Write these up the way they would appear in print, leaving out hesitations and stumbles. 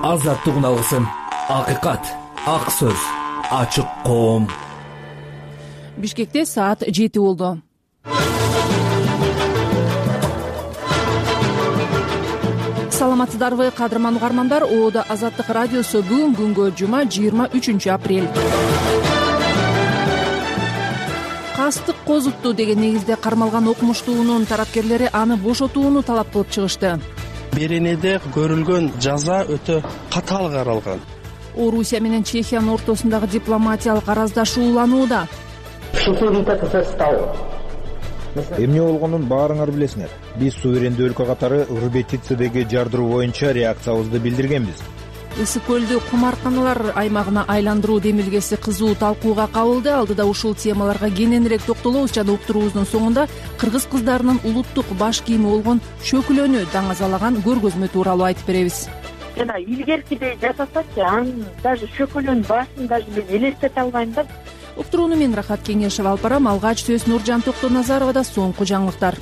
азаттык үналысын, акыйкат, ак сөз, ачык коом. Бишкекте саат 7 болду. Саламатсыздарбы кадырман угармандар, Оода Азаттык радиосу күнгө жума 23 апрель. Кастык козутту деген негизде кармалган окумуштуунун тарапкерлери аны бошотууну талап кылып чыгышты. Беренеде көрүлгөн жаза өтө катаал каралган. Орусия менен Чехиянын ортосундагы дипломатиялык араздашуу уланууда. Эмне болгонун баарыңар билесиңер. Биз суверендүү өлкө катары Урбетицедеги жардыруу боюнча реакциябызды билдиргенбиз. Ысык көлдү кумарканалар аймагына айландыруу демилгеси кызуу талкууга кабылды. Алдыда ушул темаларга кененирээк токтолобуз жана уктуруубуздун соңунда кыргыз кыздарынын улуттук баш кийими болгон чөкүлөнү даңазалаган көргөзмө тууралуу айтып беребиз. Жана илгеркидей жасасачы, анын даже чөкүлөнүн башын даже мен элестете албайм да. Уктурууну мен Рахат Кеңешева алып барам. Алгач сөз Нуржан Токтоназаровада. Соңку жаңылыктар.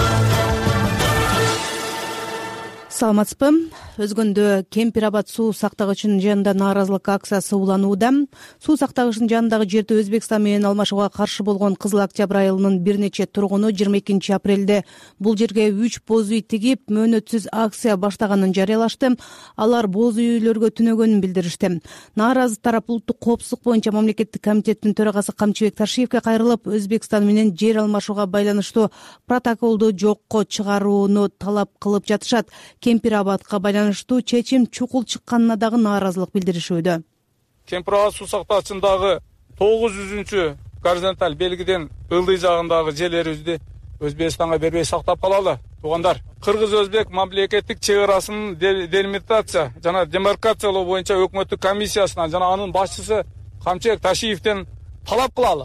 Саламатсызбы? Өзгөндө Кемпир Абад суу сактагычынын жанында нааразылык акциясы уланууда. Суу сактагычынын жанындагы жерди Өзбекстан менен алмашууга каршы болгон Кызыл Октябрь айылынын бир нече тургуну 22 апрелде бул жерге 3 боз үй тигип, мөөнөтсүз акция баштаганын жарыялашты. Алар боз үйлөргө түнөгөнүн билдиришти. Нааразы тарап улуттук коопсуздук боюнча мамлекеттик комитеттин төрагасы Камчыбек Таршиевке кайрылып, Өзбекстан менен жер алмашууга байланыштуу протоколду жокко чыгарууну талап кылып жатышат. Кемпир Абадка байланыштуу чечим чукул чыкканына дагы нааразылык билдиришүүдө. Кемпир Абад суу сактагычындагы 900 горизонталь белгиден ылдый жагындагы жерлерибизди Өзбекстанга бербей сактап калалы. Туугандар, Кыргыз-Өзбек мамлекеттик чек арасынын делимитация жана демаркациялоо боюнча өкмөттүк комиссиясынан жана анын башчысы Камчыбек Ташиевден талап кылалы.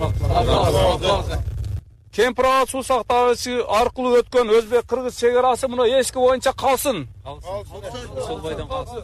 Кемпир Абад суу сактагычы аркылуу өткөн Өзбек-Кыргыз чек арасы мына эски боюнча калсын. Сол бойдон калсын.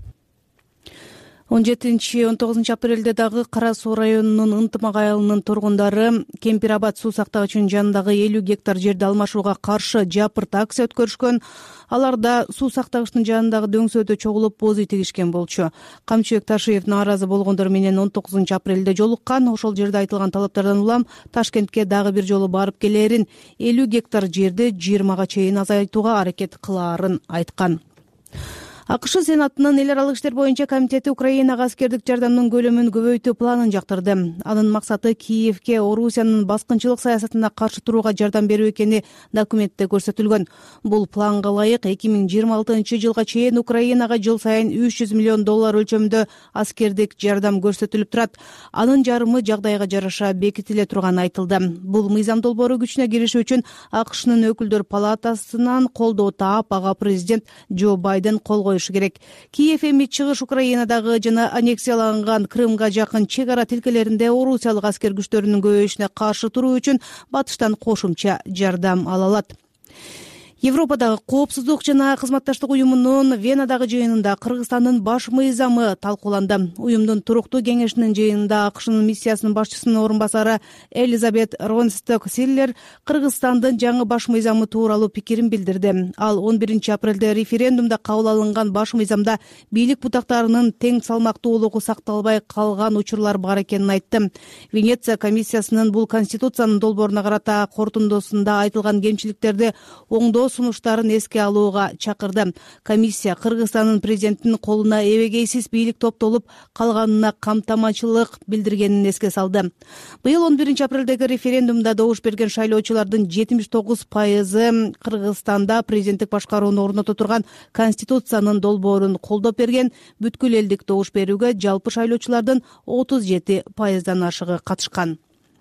17-19 апрелде дагы Кара Суу районунун Ынтымак айылынын тургундары Кемпир Абад суу сактагычынын жанындагы 50 гектар жерди алмашууга каршы жапырт акция өткөрүшкөн. Аларда суу сактагычтын жанындагы дөңсөөдө чогулуп боз үй тигишкен болчу. Камчыбек Ташиев нааразы болгондор менен 19 апрелде жолуккан. Ошол жерде айтылган талаптардан улам Ташкентке дагы бир жолу барып келерин, 50 гектар жерди 20га чейин азайтууга аракет кылаарын айткан. АКШ Сенатынын эл аралык иштер боюнча комитети Украинага аскердик жардамдын көлөмүн көбөйтүү планын жактырды. Анын максаты Киевке Орусиянын баскынчылык саясатына каршы турууга жардам берүү экени документте көрсөтүлгөн. Бул планга ылайык 2026 жылга чейин Украинага жыл сайын $300 миллион өлчөмүндө аскердик жардам көрсөтүлүп турат. Анын жарымы жагдайга жараша бекитиле турганы айтылды. Бул мыйзам долбоору күчүнө кириши үчүн АКШнын өкүлдөр палатасынан колдоо таап, ага президент Джо Байден кол керек. Киев эми чыгыш Украинадагы жана аннексияланган Крымга жакын чек ара тилкелеринде орусиялык аскер күчтөрүнүн көбөйүшүнө каршы туруу үчүн батыштан кошумча жардам ала алат. Европадагы коопсуздук жана кызматташтык уюмунун Венадагы жыйынында Кыргызстандын баш мыйзамы талкууланды. Уюмдун туруктуу кеңешинин жыйынында АКШнын миссиясынын башчысынын орун басары Элизабет Ронсток-Силлер Кыргызстандын жаңы баш мыйзамы тууралуу пикирин билдирди. Ал 11 апрелде референдумда кабыл алынган баш мыйзамда бийлик бутактарынын тең салмактуулугу сакталбай калган учурлар бар экенин айтты. Венеция комиссиясынын бул конституциянын долбооруна карата корутундусунда айтылган кемчиликтерди оңдоо сунуштарын эске алууга чакырды. Комиссия Кыргызстандын президентинин колуна эбегейсиз бийлик топтолуп калганына камтамачылык билдиргенин эске салды. Быйыл 11 апрелдеги референдумда добуш берген шайлоочулардын 79% Кыргызстанда президенттик башкарууну орното турган конституциянын долбоорун колдоп берген. Бүткүл элдик добуш берүүгө жалпы шайлоочулардын 37%дан ашыгы катышкан.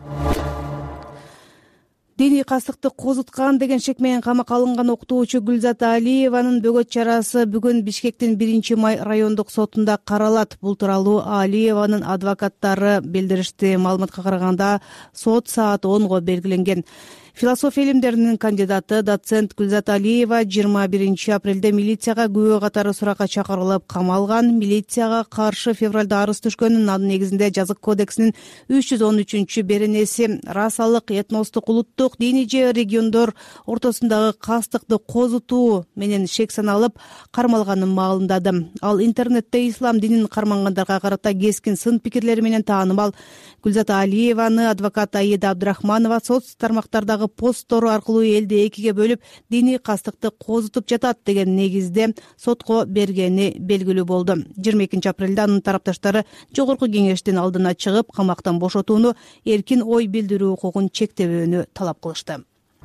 Диний кастыкты козуткан деген шек менен камакка алынган окутуучу Гүлзат Алиеванын бөгөт чарасы бүгүн Бишкектин 1-май райондук сотунда каралат. Бул тууралуу Алиеванын адвокаттары билдиришти. Маалыматка караганда сот саат 10го белгиленген. Философия илимдеринин кандидаты доцент Гүлзат Алиева 21 апрелде милицияга күбө катары суракка чакырылып камалган. Милицияга каршы февралда арыз түшкөн. Анын негизинде Жазык кодексинин 313 беренеси расалык, этностук, улуттук, диний же региондор ортосундагы кастыкты козутуу менен шек саналып кармалганын маалымдады. Ал интернетте ислам динин кармангандарга карата кескин сын пикирлери менен таанымал. Гүлзат Алиеваны адвокат Аида Абдрахманова соц тармактардагы посттору аркылуу элди экиге бөлүп диний кастыкты козутуп жатат деген негизде сотко бергени белгилүү болду. 22 апрелде анын тарапташтары жогорку кеңештин алдына чыгып, камактан бошотууну, эркин ой билдирүү укугун чектебөөнү талап кылышты.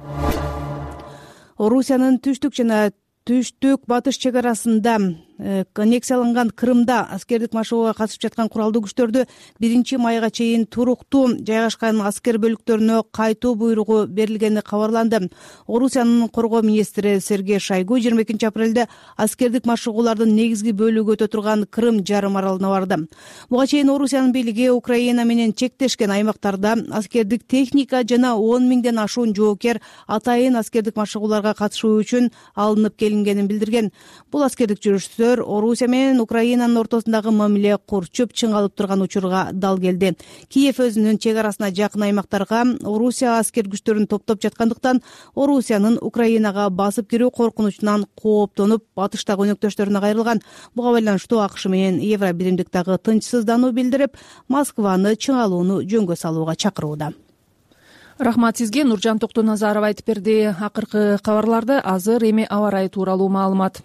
Орусиянын түштүк жана түштүк батыш чек арасында аннексияланган Крымда аскердик машыгууга катышып жаткан куралдуу күчтөрдү 1 майга чейин туруктуу жайгашкан аскер бөлүктөрүнө кайтуу буйругу берилгени кабарланды. Орусиянын коргоо министри Сергей Шойгу 22 апрелде аскердик машыгуулардын негизги бөлүгү өтө турган Крым жарым аралына барды. Буга чейин Орусиянын бийлиги Украина менен чектешкен аймактарда аскердик техника жана 10 миңден ашуун жоокер атайын аскердик машыгууларга катышуу үчүн алынып келингенин билдирген. Бул аскердик жүрүштөр Орусия менен Украинанын ортосундагы мамиле курчуп чыңалып турган учурга дал келди. Киев өзүнүн чек арасына жакын аймактарга Орусия аскер күчтөрүн топтоп жаткандыктан Орусиянын Украинага басып кирүү коркунучунан кооптонуп, батыштагы өнөктөштөрүнө кайрылган. Буга байланыштуу АКШ менен Евробиримдик дагы тынчсыздануу билдирип, Москваны чыңалууну жөнгө салууга чакырууда. Рахмат сизге. Нуржан Токтоназарова айтып берди. Акыркы кабарларды азыр эми аба ырайы тууралуу маалымат.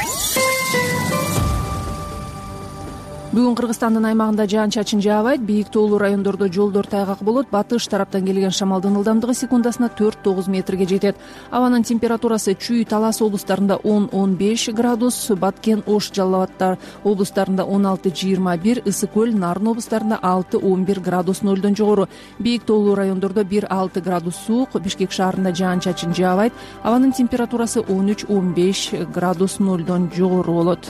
Бүгүн Кыргызстандын аймагында жаан-чачын жаабайт. Бийик тоолуу райондордо жолдор тайгак болот. Батыш тараптан келген шамалдын ылдамдыгы секундасына 4-9 метрге жетет. Абанын температурасы Чүй, Талас облустарында 10-15 градус, Баткен, Ош, Жалал Абад облустарында 16-21, Ысык көл, Нарын облустарында 6-11 градус нөлдөн жогору. Бийик тоолуу райондордо 1-6 градус суук. Бишкек шаарында жаан-чачын жаабайт. Абанын температурасы 13-15 градус нөлдөн жогору болот.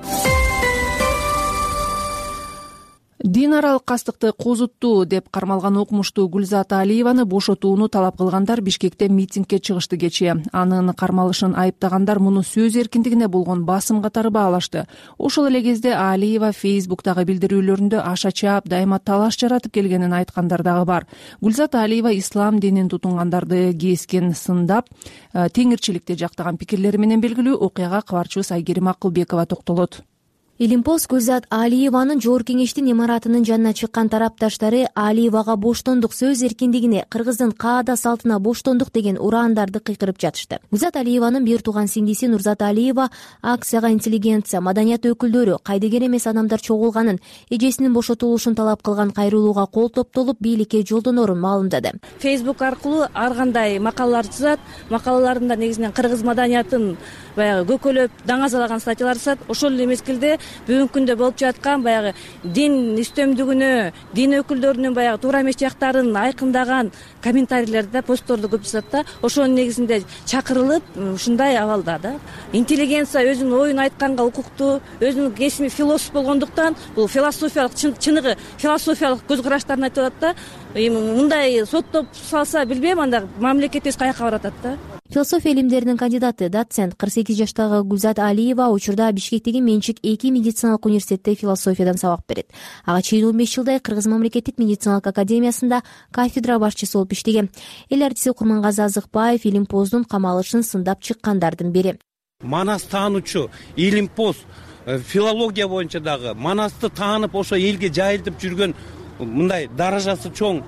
Дин аралык кастыкты козутту деп кармалган окумуштуу Гүлзат Алиеваны бошотууну талап кылгандар Бишкекте митингге чыгышты кечээ. Анын кармалышын айыптагандар муну сөз эркиндигине болгон басым катары баалашты. Ошол эле кезде Алиева Фейсбуктагы билдирүүлөрүндө аша чаап дайыма талаш жаратып келгенин айткандар дагы бар. Гүлзат Алиева ислам динин тутунгандарды кескен сындап, теңирчиликти жактаган пикирлери менен белгилүү. Окуяга кабарчыбыз Айгерим Акылбекова токтолот. Илимпост Гүлзат Алиеванын жогорку кеңештин имаратынын жанына чыккан тарапташтары Алиевага боштондук, сөз эркиндигине, кыргыздын каада салтына боштондук деген ураандарды кыйкырып жатышты. Гүлзат Алиеванын бир тууган сиңдиси Нурзат Алиева акцияга интеллигенция, маданият өкүлдөрү, кайдыгер эмес адамдар чогулганын, эжесинин бошотулушун талап кылган кайрылууга кол топтолуп бийликке жолдонорун маалымдады. Фейсбук аркылуу ар кандай макалалар жазат, макалаларында негизинен кыргыз маданиятын баягы көкөлөп, даңазалаган статьялар жазат. Ошол эле мезгилде бүгүнкү күндө болуп жаткан баягы дин үстөмдүгүнө, дин өкүлдөрүнүн баягы туура эмес жактарын айкындаган комментарийлерди, постторду көп жазат да. Ошонун негизинде чакырылып, ушундай абалда да. Интеллигенция өзүнүн оюн айтканга укуктуу, өзүнүн кесими философ болгондуктан, бул философиялык чыныгы философиялык көз караштарын айтып атат да. Мындай соттоп салса билбейм, анда мамлекетибиз каяка баратат да. Философия илимдеринин кандидаты, доцент 48 жаштагы Гүлзат Алиева учурда Бишкектеги менчик 2 медициналык университетте философиядан сабак берет. Ага чейин 15 жылдай Кыргыз мамлекеттик медициналык академиясында кафедра башчысы болуп иштеген. Эл артисти Курмангазы Азыкбаев Илимпоздун камалышын сындап чыккандардын бири. Манас таануучу Илимпоз филология боюнча дагы Манасты таанып ошо элге жайылтып жүргөн мындай даражасы чоң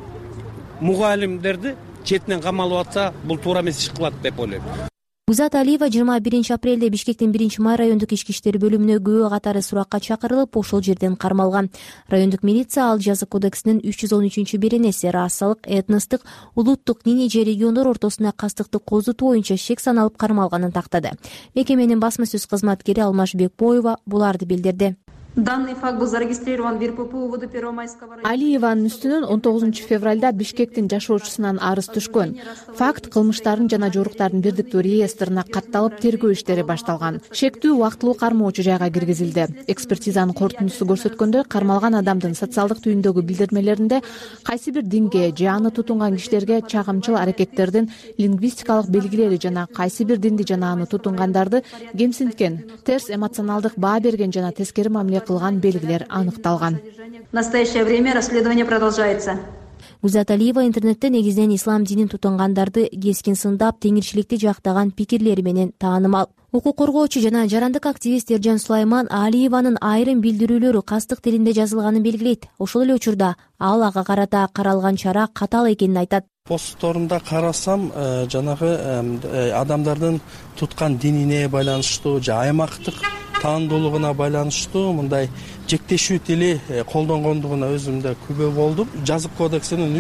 мугалимдерди четинен камалып атса, бул туура эмес иш кылат деп ойлойм. Гүлзат Алиева 21 апрелде Бишкектин 1 май райондук ички иштер бөлүмүнө күбө катары суракка чакырылып, ошол жерден кармалган. Райондук милиция ал Жазык кодексинин 313 беренеси расалык, этностук, улуттук, диний же региондор ортосуна кастыкты козутуу боюнча шек саналып кармалганын тактады. Мекеменин басма сөз кызматкери Алмаш Бекбоева буларды билдирди. Данный факт был зарегистрирован в РППУ УВД Первомайского района. Алиеванын үстүнөн 19 февралда Бишкектин жашоочусунан арыз түшкөн. Факт кылмыштардын жана жоруктардын бирдиктүү реестрине катталып тергөө иштери башталган. Шектүү убактылуу кармоочу жайга киргизилди. Экспертизанын корутундусу көрсөткөндөй, кармалган адамдын социалдык түйүндөгү билдирмелеринде кайсы бир динге же аны тутунган кишилерге чагымчыл аракеттердин лингвистикалык белгилери жана кайсы бир динди жана аны тутунгандарды кемсинткен, терс эмоционалдык баа берген жана тескери мамиле кылган белгилер аныкталган. В настоящее время расследование продолжается. Гүлзат Алиева интернетте негизинен ислам динин тутунгандарды кескин сындап, теңирчиликти жактаган пикирлери менен таанымал. Укук коргоочу жана жарандык активист Эржан Сулайман Алиеванын айрым билдирүүлөрү кастык тилинде жазылганын белгилейт. Ошол эле учурда ал ага карата каралган чара катаал экенин айтат. Постторунда карасам, жанагы адамдардын туткан динине байланыштуу же аймактык таандуулугуна байланыштуу мындай жектешүү тили колдонгондугуна өзүмдө күбө болдум. Жазык кодексинин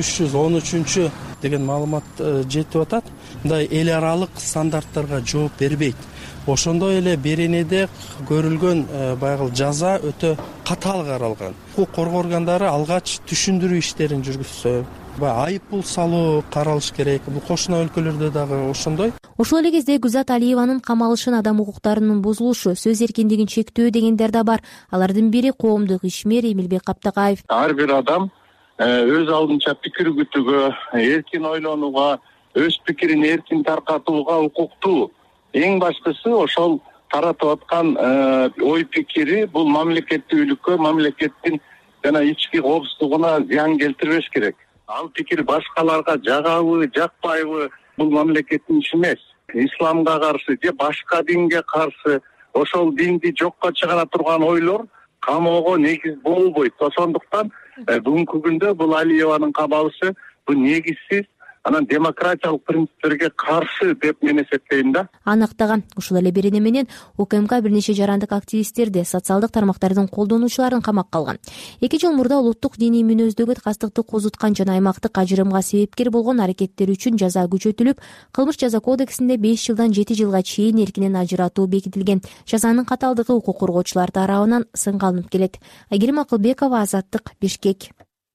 313 деген маалымат жетип атат. Мындай эл аралык стандарттарга жооп бербейт. Ошондой эле беренеде көрүлгөн байгыл жаза өтө катаал каралган. Укук коргоо органдары алгач түшүндүрүү иштерин жүргүзсө, айып пул салуу каралыш керек. Бул кошуна өлкөлөрдө дагы ошондой. Ошол эле кезде Гүлзат Алиеванын камалышын адам укуктарынын бузулушу, сөз эркиндигин чектөө дегендер да бар. Алардын бири коомдук ишмер Эмилбек Каптакаев. Ар бир адам өз алдынча пикир күтүүгө, эркин ойлонууга, өз пикирин эркин таркатууга укуктуу. Эң баштысы ошол таратып аткан ой пикири бул мамлекеттүүлүккө, мамлекеттин жана ички коопсуздугуна зыян келтирбеш керек. Ал пикир башкаларга жагабы, жакпайбы, бул мамлекеттин иши эмес. Исламга каршы же башка динге каршы ошол динди жокко чыгара турган ойлор камоого негиз болбойт. Ошондуктан бүгүнкү күндө бул Алиеванын кабалышы бул негизсиз, анан демократиялык принциптерге каршы деп мен эсептейм да. Анактаган ушул эле берене менен УКМК бир нече жарандык активисттерди, социалдык тармактардын колдонуучуларын камакка алган. 2 жыл мурда улуттук диний мүнөздөгү кастыкты козуткан жана аймактык ажырымга себепкер болгон аракеттер үчүн жаза күчөтүлүп, кылмыш жаза кодексинде 5 жылдан 7 жылга чейин эркинен ажыратуу бекитилген. Жазанын катаалдыгы укук коргоочулар тарабынан сынга алынып келет. Айгерим Акылбекова, Азаттык, Бишкек.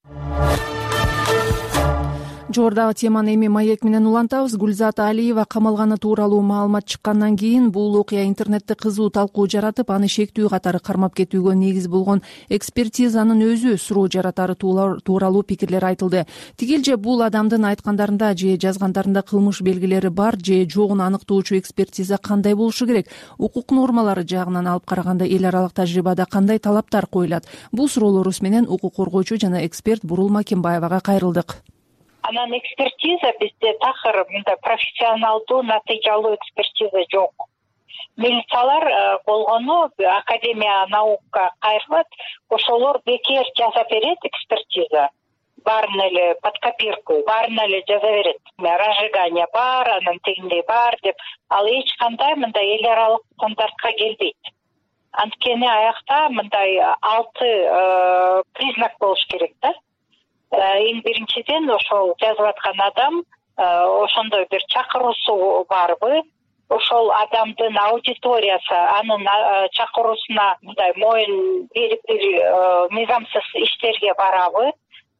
Жогорудагы теманы эми маек менен улантабыз. Гүлзат Алиева камалганы тууралуу маалымат чыккандан кийин бул окуя интернетте кызуу талкуу жаратып, аны шектүү катары кармап кетүүгө негиз болгон экспертизанын өзү суроо жаратары тууралуу пикирлер айтылды. Тигил же бул адамдын айткандарында же жазгандарында кылмыш белгилери бар же жогун аныктоочу экспертиза кандай болушу керек? Укук нормалары жагынан алып караганда эл аралык тажрыйбада кандай талаптар коюлат? Бул суроолорубуз менен укук коргоочу жана эксперт Бурул Макенбаевага кайрылдык. Анан экспертиза бизде такыр мындай профессионалдуу, натыйжалуу экспертиза жок. Милициялар болгону Академия наука кайрылат, ошолор бекер жаза берет экспертиза. Баарын эле под копирку, баарын эле жаза берет. Разжигание бар, анан тигиндей бар деп, ал эч кандай мындай эл аралык стандартка келбейт. Анткени аякта мындай 6 признак болуш керек да. Эң биринчиден ошол жазып аткан адам ошондой бир чакыруусу барбы, ошол адамдын аудиториясы анын чакыруусуна мындай моюн берип мыйзамсыз иштерге барабы,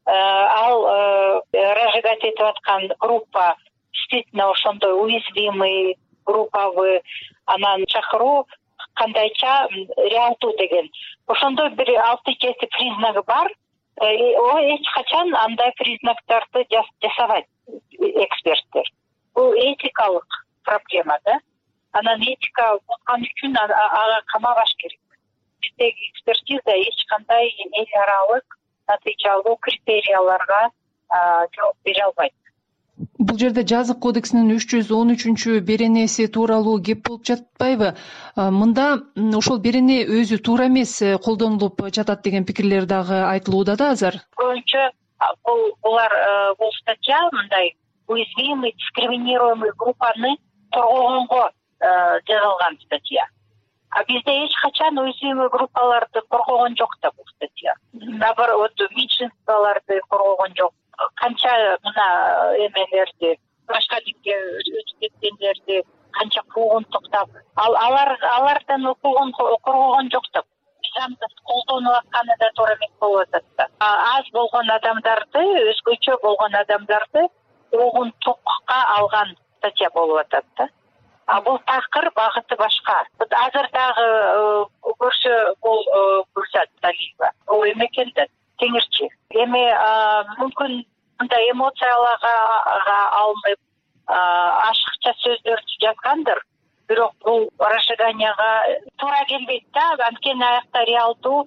ал разжигать этип аткан группа действительно ошондой уязвимый группабы, анан чакыруу кандайча реалдуу деген. Ошондой бир 6-7 признагы бар. Эч качан андай признактарды жасабайт эксперттер. Бул этикалык проблема да. Анан этика бузган үчүн ага камабаш керек. Биздеги экспертиза эч кандай эл аралык натыйжалуу критерияларга жооп бере албайт. Бул жерде жазык кодексинин 313 беренеси тууралуу кеп болуп жатпайбы? Мында ошол берене өзү туура эмес колдонулуп жатат деген пикирлер дагы айтылууда да азыр. Көбүнчө бул статья мындай уязвимый, дискриминируемый группаны коргогонго жазылган статья. А бизде эч качан уязвимый группаларды коргогон жок да бул статья. Наоборот, меньшинстволорду коргогон жок. Канча мына эмелерди, башка динге өтүп кеткендерди канча куугунтуктап, алардан коргогон жок да. Биз адамды колдонуп атканы да туура эмес болуп атат да. Аз болгон адамдарды, өзгөчө болгон адамдарды угунтукка алган статья болуп атат да. Бул такыр багыты башка. Азыр дагы көрсө бул Гүлзат Алиева. Ол эме экен да, теңирчи. Эми мүмкүн мындай эмоцияларга алынып ашыкча сөздөрдү жазгандыр. Бирок бул разжиганияга туура келбейт да. Анткени аякта реалдуу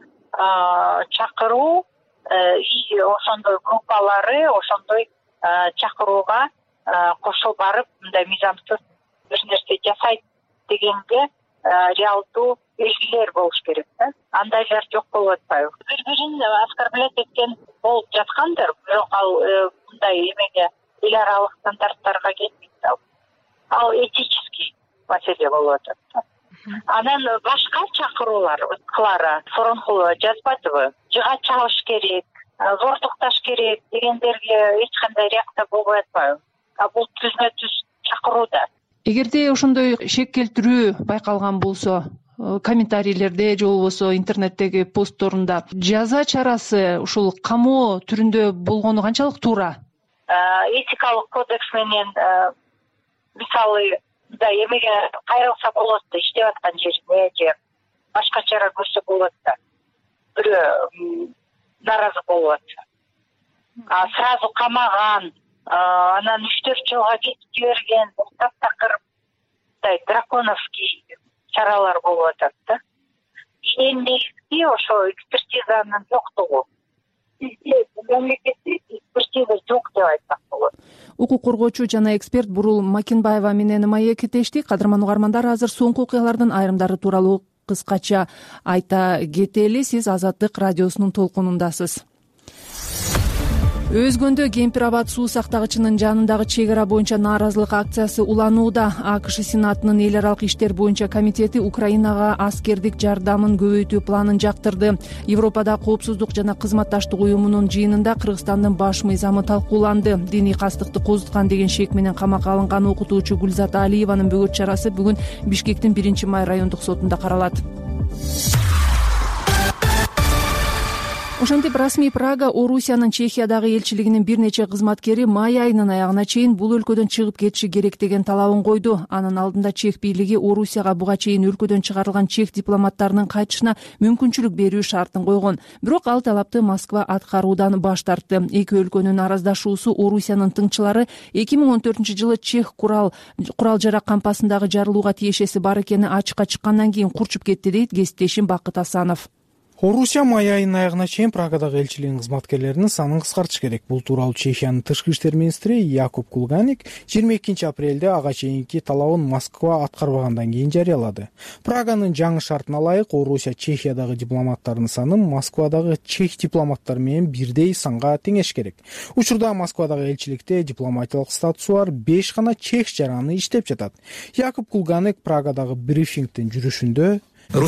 чакыруу и ошондой группалары, ошондой чакырууга кошо барып мындай мыйзамсыз бир нерсе жасайт дегенге реалдуу белгилер болуш керек да. Андайлар жок болуп атпайбы? Бири-бирин оскорблять эткен болуп жаткандыр, бирок ал мындай эмеге эл аралык стандарттарга келбейт да. Ал этический маселе болуп атат да. Анан башка чакыруулар, Клара Соронкулова жазбадыбы? Жыга чабыш керек, зордукташ керек дегендерге эч кандай реакция болбой атпайбы? Бул түзмө-түз чакыруу да. Эгерде ошондой шек келтирүү байкалган болсо, комментарийлерде же болбосо интернеттеги постторунда жаза чарасы ушул камоо түрүндө болгону канчалык туура? Этикалык кодекс менен мисалы мындай эмеге кайрылса болот да, иштеп аткан жерине же башка чара көрсө болот да. Бирөө наразы болуп атса, сразу камаган, анан 3-4 жылга кетип жиберген, таптакыр мындай драконовский чаралар болуп атат да. Эң негизги ошо экспертизанын жоктугу. Бизде мамлекетте экспертиза жок деп айтсак болот. Укук коргоочу жана эксперт Бурул Макинбаева менен маек кетешти. Кадырман угармандар, азыр соңку окуялардын айрымдары тууралуу кыскача айта кетели. Сиз Азаттык радиосунун толкунундасыз. Өзгөндө Кемпир абад суу сактагычынын жанындагы чек ара боюнча нааразылык акциясы уланууда. АКШ Сенатынын эл аралык иштер боюнча комитети Украинага аскердик жардамын көбөйтүү планын жактырды. Европада коопсуздук жана кызматташтык уюмунун жыйынында Кыргызстандын баш мыйзамы талкууланды. Диний кастыкты козуткан деген шек менен камакка алынган окутуучу Гүлзат Алиеванын бөгөт чарасы бүгүн Бишкектин 1-май райондук сотунда каралат. Ошентип расмий Прага Орусиянын Чехиядагы элчилигинин бир нече кызматкери май айынын аягына чейин бул өлкөдөн чыгып кетиши керек деген талабын койду. Анын алдында Чех бийлиги Орусияга буга чейин өлкөдөн чыгарылган чех дипломаттарынын кайтышына мүмкүнчүлүк берүү шартын койгон. Бирок ал талапты Москва аткаруудан баш тартты. Эки өлкөнүн араздашуусу Орусиянын тыңчылары 2014-жылы Чех курал жарак кампасындагы жарылууга тиешеси бар экени ачыкка чыккандан кийин курчуп кетти, дейт кесиптешим Бакыт Асанов. Орусия май айынын аягына чейин Прагадагы элчилигинин кызматкерлеринин санын кыскартыш керек. Бул тууралуу Чехиянын тышкы иштер министри Якуб Кулганик 22 апрелде ага чейинки талабын Москва аткарбагандан кийин жарыялады. Праганын жаңы шартына ылайык Орусия Чехиядагы дипломаттарынын санын Москвадагы чех дипломаттары менен бирдей санга теңеш керек. Учурда Москвадагы элчиликте дипломатиялык статусу бар 5 гана чех жараны иштеп жатат. Якуб Кулганик Прагадагы брифингдин жүрүшүндө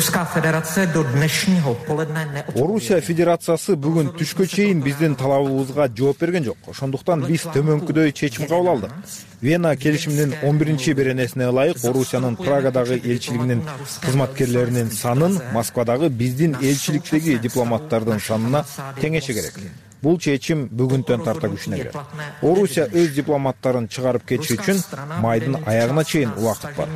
Орусия Федерациясы бүгүн түшкө чейин биздин талабыбызга жооп берген жок. Ошондуктан биз төмөнкүдөй чечим кабыл алдык. Вена келишиминин 11-беренесине ылайык Орусиянын Прагадагы элчилигинин кызматкерлеринин санын Москвадагы биздин элчиликтеги дипломаттардын санына теңеше керек. Бул чечим бүгүндөн тарта күчүнө кирет. Орусия өз дипломаттарын чыгарып кетиши үчүн майдын аягына чейин убакыт бар,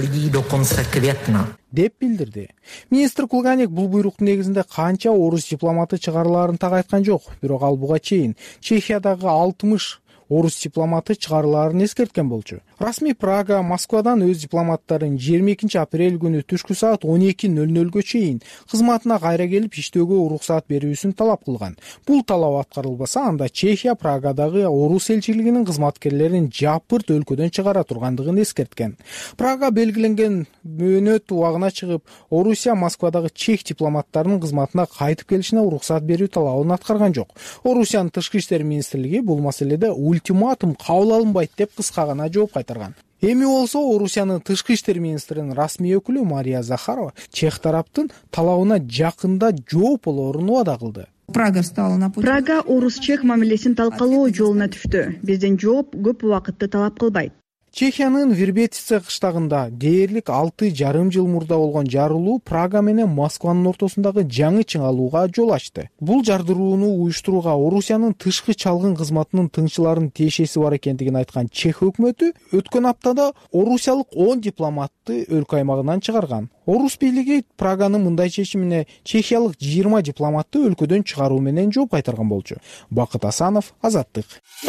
деп билдирди. Министр Кулганик бул буйруктун негизинде канча орус дипломаты чыгарылаарын так айткан жок. Бирок ал буга чейин Чехиядагы 60 орус дипломаты чыгарылаарын эскерткен болчу. Расмий Прага Москвадан өз дипломаттарын 22 апрель күнү түшкү саат 12:00 чейин кызматына кайра келип иштөөгө уруксаат берүүсүн талап кылган. Бул талап аткарылбаса, анда Чехия Прагадагы орус элчилигинин кызматкерлерин жапырт өлкөдөн чыгара тургандыгын эскерткен. Прага белгиленген мөөнөт убагына чыгып, Орусия Москвадагы чех дипломаттарынын кызматына кайтып келишине уруксаат берүү талабын аткарган жок. Орусиянын тышкы иштер министрлиги бул маселеде ультиматум кабыл алынбайт деп кыска гана жооп кайтарган. Эми болсо Орусиянын тышкы иштер министринин расмий өкүлү Мария Захарова чех тараптын талабына жакында жооп болоорун убада кылды. Прага орус-чех мамилесин талкалоо жолуна түштү. Биздин жооп көп убакытты талап кылбайт. Чехиянын Вербетице кыштагында дээрлик 6,5 жыл мурда болгон жарылуу Прага менен Москванын ортосундагы жаңы чыңалууга жол ачты. Бул жардырууну уюштурууга Орусиянын тышкы чалгын кызматынын тыңчыларынын тиешеси бар экендигин айткан Чех өкмөтү өткөн аптада орусиялык 10 дипломатты өлкө аймагынан чыгарган. Орус бийлиги Праганын мындай чечимине чехиялык 20 дипломатты өлкөдөн чыгаруу менен жооп кайтарган болчу. Бакыт Асанов, Азаттык.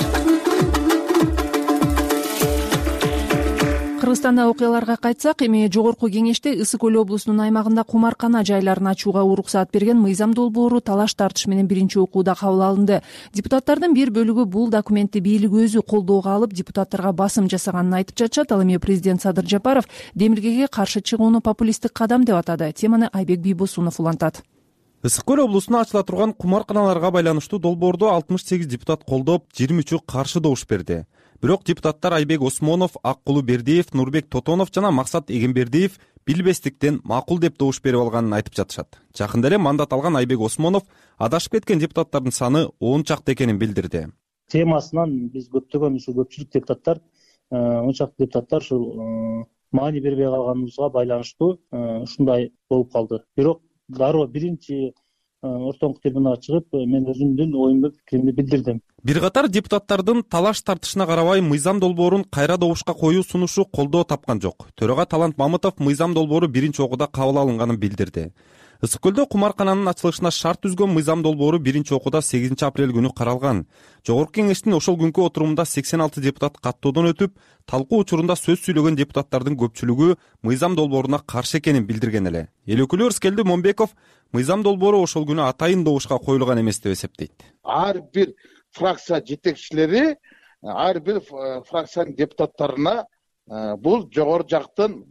Кыргызстанда окуяларга кайтсак, эми Жогорку Кеңеште Ысык Көл облусунун аймагында кумаркана жайларын ачууга уруксаат берген мыйзам долбоору талаш тартыш менен биринчи окууда кабыл алынды. Депутаттардын бир бөлүгү бул документти бийлик өзү колдоого алып, депутаттарга басым жасаганын айтып жатышат. Ал эми президент Садыр Жапаров демилгеге каршы чыгууну популисттик кадам деп атады. Теманы Айбек Бийбосунов улантат. Ысык Көл облусуна ачыла турган кумарканаларга байланыштуу долбоорду 68 депутат колдоп, 23 каршы добуш берди. Бирок депутаттар Айбек Осмонов, Аккулу Бердиев, Нурбек Тотонов жана Максат Эгембердиев билбестиктен макул деп добуш берип алганын айтып жатышат. Жакында эле мандат алган Айбек Осмонов адашып кеткен депутаттардын саны 10 чакты экенин билдирди. Темасынан биз көптөгөн ушу көпчүлүк депутаттар, 10 чакты депутаттар ушул маани бербей калганыбызга байланыштуу ушундай болуп калды. Бирок дароо биринчи ортоңку трибунага чыгып, мен өзүмдүн оюмду, пикиримди билдирдим. Бир катар депутаттардын талаш тартышына карабай мыйзам долбоорун кайра добушка коюу сунушу колдоо тапкан жок. Төрага Талант Мамытов мыйзам долбоору биринчи окууда кабыл алынганын билдирди. Ысык Көлдө кумаркананын ачылышына шарт түзгөн мыйзам долбоору биринчи окууда 8 апрель күнү каралган. Жогорку Кеңештин ошол күнкү отурумунда 86 депутат каттоодон өтүп, талкуу учурунда сөз сүйлөгөн депутаттардын көпчүлүгү мыйзам долбооруна каршы экенин билдирген эле. Эл өкүлү Ырыскелди Момбеков мыйзам долбоору ошол күнү атайын добушка коюлган эмес деп эсептейт. Ар бир фракция жетекчилери, ар бир фракциянын депутаттарына бул жогору жактын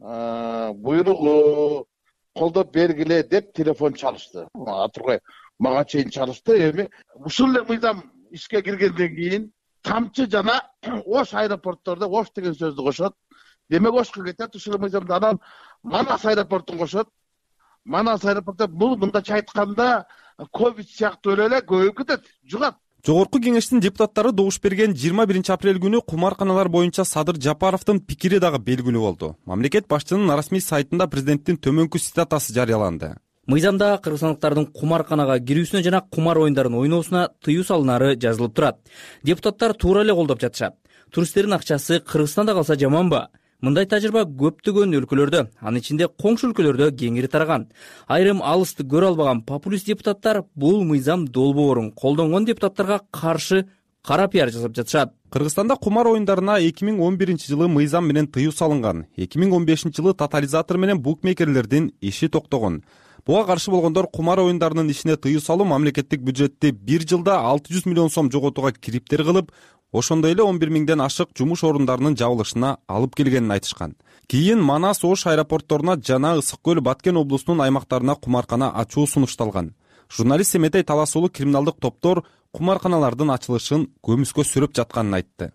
буйругу колдоп бергиле деп телефон чалышты. Атургай мага чейин чалышты. Эми ушул эле мыйзам ишке киргенден кийин тамчы жана Ош аэропорттордо Ош деген сөздү кошот. Демек Ошко кетет, ушул мыйзамда анан Манас аэропортун кошот. Манас аэропортто бул мындайча айтканда ковид сыяктуу эле көбөйүп кетет, жугат. Жогорку Кеңештин депутаттары добуш берген 21 апрель күнү кумарканалар боюнча Садыр Жапаровдун пикири дагы белгилүү болду. Мамлекет башчынын расмий сайтында президенттин төмөнкү цитатасы жарыяланды. Мыйзамда кыргызстандыктардын кумарканага кирүүсүнө жана кумар оюндарын ойноосуна тыюу салынары жазылып турат. Депутаттар туура эле колдоп жатышат. Туристтердин акчасы Кыргызстанда калса жаманбы? Мындай тажрыйба көптөгөн өлкөлөрдө, анын ичинде коңшу өлкөлөрдө кеңири тараган. Айрым алысты көрө албаган популист депутаттар бул мыйзам долбоорун колдонгон депутаттарга каршы кара пиар жасап жатышат. Кыргызстанда кумар оюндарына 2011 жылы мыйзам менен тыюу салынган. 2015 жылы тотализатор менен букмекерлердин иши токтогон. Буга каршы болгондор кумар оюндарынын ишине тыюу салуу мамлекеттик бюджетти бир жылда 600 миллион сом жоготууга кириптер кылып, ошондой эле 11 миңден ашык жумуш орундарынын жабылышына алып келгенин айтышкан. Кийин Манас, Ош аэропортторуна жана Ысык Көл, Баткен облусунун аймактарына кумаркана ачуу сунушталган. Журналист Семетей Талас уулу криминалдык топтор кумарканалардын ачылышын көмүскө сүрөп жатканын айтты.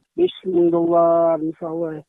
$5,000, мисалы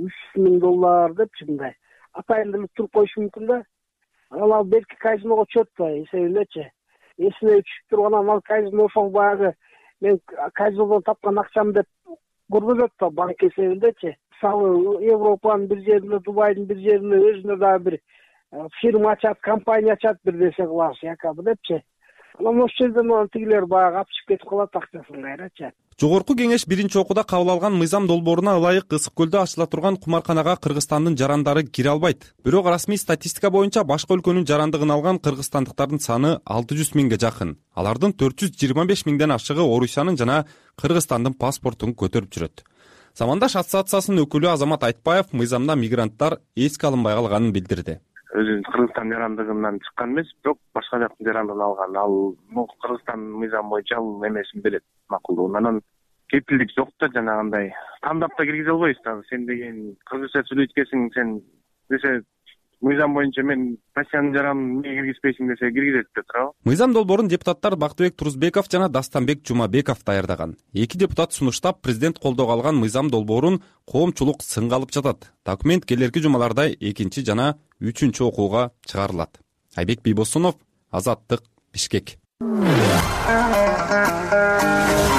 $300,000 депчи мындай. Атайын деле туруп коюшу мүмкүн да. Анан ал белки казиного чөттө эсебиндечи. Эсине түшүп турган ал казино ошол баягы мен казинодон тапкан акчам деп көргөзөт да банк эсебиндечи. Мисалы Европанын бир жерине, Дубайдын бир жерине өзүнө дагы бир фирма ачат, компания ачат, бир нерсе кылабыз якобы депчи. Анан ошол жерден тигилер баягы апчып кетип калат акчасын кайрачы. Жогорку Кеңеш биринчи окууда кабыл алган мыйзам долбооруна ылайык Ысык Көлдө ачыла турган кумарканага Кыргызстандын жарандары кире албайт. Бирок расмий статистика боюнча башка өлкөнүн жарандыгын алган кыргызстандыктардын саны 600 миңге жакын. Алардын 425 миңден ашыгы Орусиянын жана Кыргызстандын паспортун көтөрүп жүрөт. Замандаш ассоциациясынын өкүлү Азамат Айтбаев мыйзамда мигранттар эске алынбай калганын билдирди. Өзүнүн Кыргызстан жарандыгынан чыккан эмес, бирок башка жактын жарандыгын алган. Ал Кыргызстан мыйзам боюнча ал эмесин берет, макулдугун. Анан кепилдик жок да, жанагындай тандап да киргизе албайбыз дагы. Сен деген кыргызча сүйлөйт экенсиң, сен десе мыйзам боюнча мен Россиянын жарандыгын эмнеге киргизбейсиң десе киргизет деп турабы. Мыйзам долбоорун депутаттар Бактыбек Турузбеков жана Дастанбек Жумабеков даярдаган. Эки депутат сунуштап, президент колдоого алган мыйзам долбоорун коомчулук сынга алып жатат. Документ келерки жумаларда экинчи жана үчүнчү окууга чыгарылат. Айбек Бийбосунов, Азаттык, Бишкек.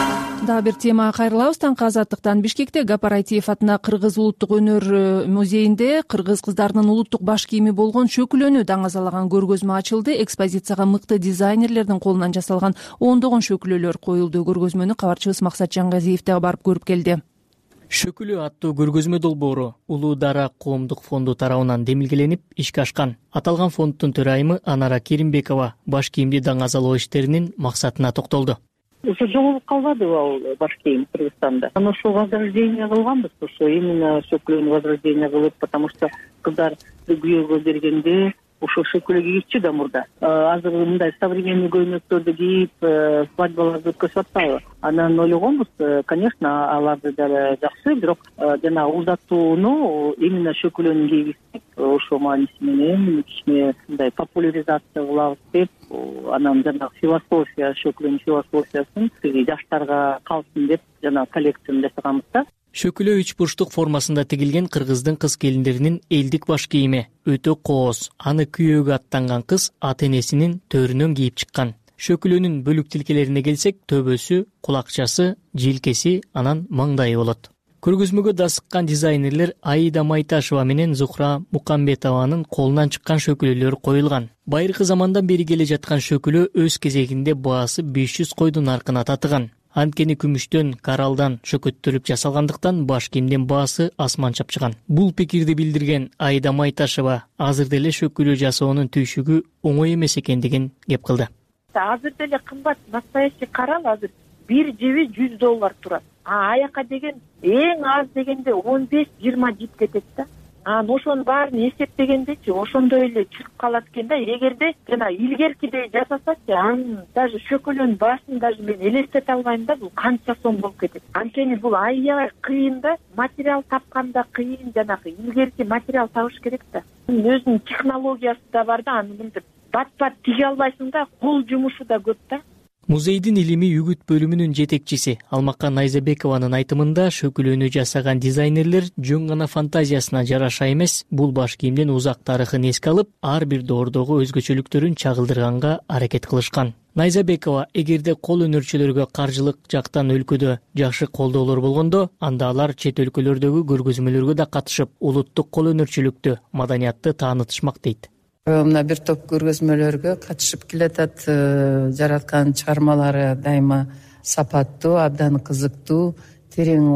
дагы бир темага кайрылабыз. Таңкы Азаттыктан. Бишкекте Гапар Айтиев кыргыз улуттук өнөр музейинде кыргыз кыздарынын улуттук баш кийими болгон шөкүлөнү даңазалаган көргөзмө ачылды. Экспозицияга мыкты дизайнерлердин колунан жасалган ондогон шөкүлөлөр коюлду. Көргөзмөнү кабарчыбыз Максат Жаңгазиев да барып көрүп келди. Шөкүлө аттуу көргөзмө долбоору Улуу Дара коомдук фонду тарабынан демилгеленип ишке ашкан. Аталган фонддун төрайымы Анара Керимбекова баш кийимди даңазалоо иштеринин максатына токтолду. Уже жоголуп калбадыбы ал баш кийим Кыргызстанда? Аны ошо возрождение кылганбыз, ошо именно шөкүлөнү возрождение кылып, потому что кыздар күйөөгө бергенде ошо шөкүлө кийишчү да мурда. Азыр мындай современный көйнөктөрдү кийип, свадьбаларды өткөзүп атпайбы? Анан ойлогонбуз, конечно, аларды деле жакшы, бирок жанагы узатууну именно шөкүлөнү кийгизсек, ошо мааниси менен кичине мындай популяризация кылабыз деп, анан жанагы философия, шөкүлөнүн философиясын жаштарга калсын деп жанагы коллекцияны жасаганбыз да. Шөкүлө 3 бурчтук формасында тигилген кыргыздын кыз келиндеринин элдик баш кийими өтө кооз. Аны күйөөгө аттанган кыз ата-энесинин төрүнөн кийип чыккан. Шөкүлөнүн бөлүк тилкелерине келсек, төбөсү, кулакчасы, желкеси, анан маңдайы болот. Көргөзмөгө да сыккан дизайнерлер Аида Майташева менен Зухра Мукамбетованын колунан чыккан шөкүлөлөр коюлган. Байыркы замандан бери келе жаткан шөкүлө өз кезегинде баасы 500 койдун наркына татыган. Анткени күмүштөн, коралдан шөкөттөлүп жасалгандыктан баш кийимдин баасы асман чапчыган. Бул пикирди билдирген Аида Майташева азыр деле шөкүлө жасоонун түйшүгү оңой эмес экендигин кеп кылды. Азыр деле кымбат, настоящий корал азыр бир жеби $100 турат. Аяка деген эң аз дегенде 15-20 жип кетет да. Ошонун баарын эсептегендечи ошондой эле чыгып калат экен да. Эгерде жана илгеркидей жасасачы, даже шөкөлөнүн башын даже мен элестете албайм да, бул канча сом болуп кетет. Анткени бул аябай кыйын да, материал тапканда кыйын, жанагы илгерки материал табыш керек да. Өзүнүн технологиясы да бар да, аны мынтип бат-бат тиге албайсың да, кол жумушу да көп да. Музейдин илимий үгүт бөлүмүнүн жетекчиси Алмакка Найзабекованын айтымында шөкүлөнү жасаган дизайнерлер жөн гана фантазиясына жараша эмес, бул баш кийимдин узак тарыхын эске алып, ар бир доордогу өзгөчөлүктөрүн чагылдырганга аракет кылышкан. Найзабекова, эгерде кол өнөрчүлөргө каржылык жактан өлкөдө жакшы колдоолор болгондо, анда алар чет өлкөлөрдөгү көргөзмөлөргө да катышып, улуттук кол өнөрчүлүктү, маданиятты таанытышмак дейт. Мына бир топ көргөзмөлөргө катышып келатат, жараткан чыгармалары дайыма сапаттуу, абдан кызыктуу, терең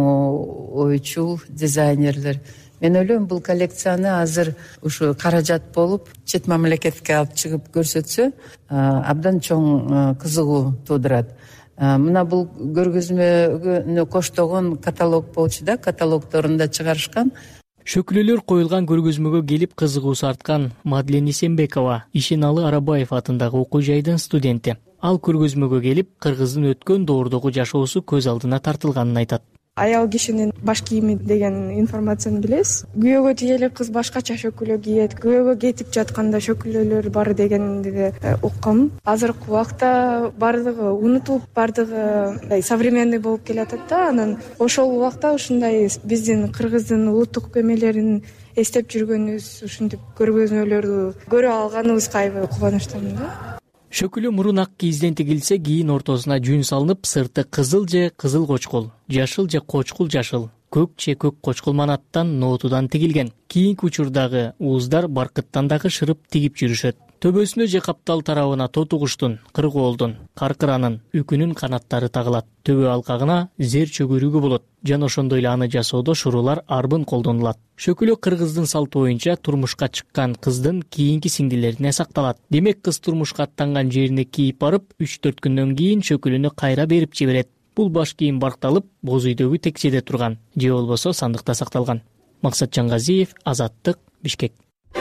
ойчул дизайнерлер. Мен ойлойм, бул коллекцияны азыр ушу каражат болуп, чет мамлекетке алып чыгып көрсөтсө, абдан чоң кызыгуу туудурат. Мына бул көргөзмөгө коштогон каталог болчу да, каталогдорунда чыгарышкан. Шөкүлөлөр коюлган көргөзмөгө келип кызыгуусу арткан Мадлен Исенбекова Ишеналы Арабаев атындагы окуу жайдын студенти. Ал көргөзмөгө келип, кыргыздын өткөн доордогу жашоосу көз алдына тартылганын айтат. Аял кишинин баш кийими деген информацияны билесиз. Күйөөгө тиелип кыз башкача шөкүлө кийет, күйөөгө кетип жатканда шөкүлөлөр бар дегенди уккам. Азыркы убакта бардыгы унутулуп, бардыгы современный болуп келатат да. Анан ошол убакта ушундай биздин кыргыздын улуттук көмөлөрүн эстеп жүргөнүбүз, ушинтип көргөзмөлөрдү көрө алганыбызга аябай кубанычтамын да. Шөкүлө мурун ак кийизден тигилсе, кийин ортосуна жүн салынып, сырты кызыл же кызыл кочкул, жашыл же кочкул жашыл, көк же көк кочкул манаттан, ноотудан тигилген. Кийинки учурдагы ууздар баркыттан дагы шырып тигип жүрүшөт. Төбөсүнө же каптал тарабына тоту куштун, кыргоолдун, каркыранын, үкүнүн канаттары тагылат. Төбө алкагына зер чөгөрүгү болот. Жана ошондой эле аны жасоодо шурулар арбын колдонулат. Шөкүлө кыргыздын салты боюнча турмушка чыккан кыздын кийинки сиңдилерине сакталат. Демек, кыз турмушка аттанган жерине кийип барып, 3-4 күндөн кийин шөкүлөнү кайра берип жиберет. Бул баш кийим баркталып, боз үйдөгү текчеде турган, же болбосо сандыкта сакталган. Максат Жаңгазиев, Азаттык, Бишкек.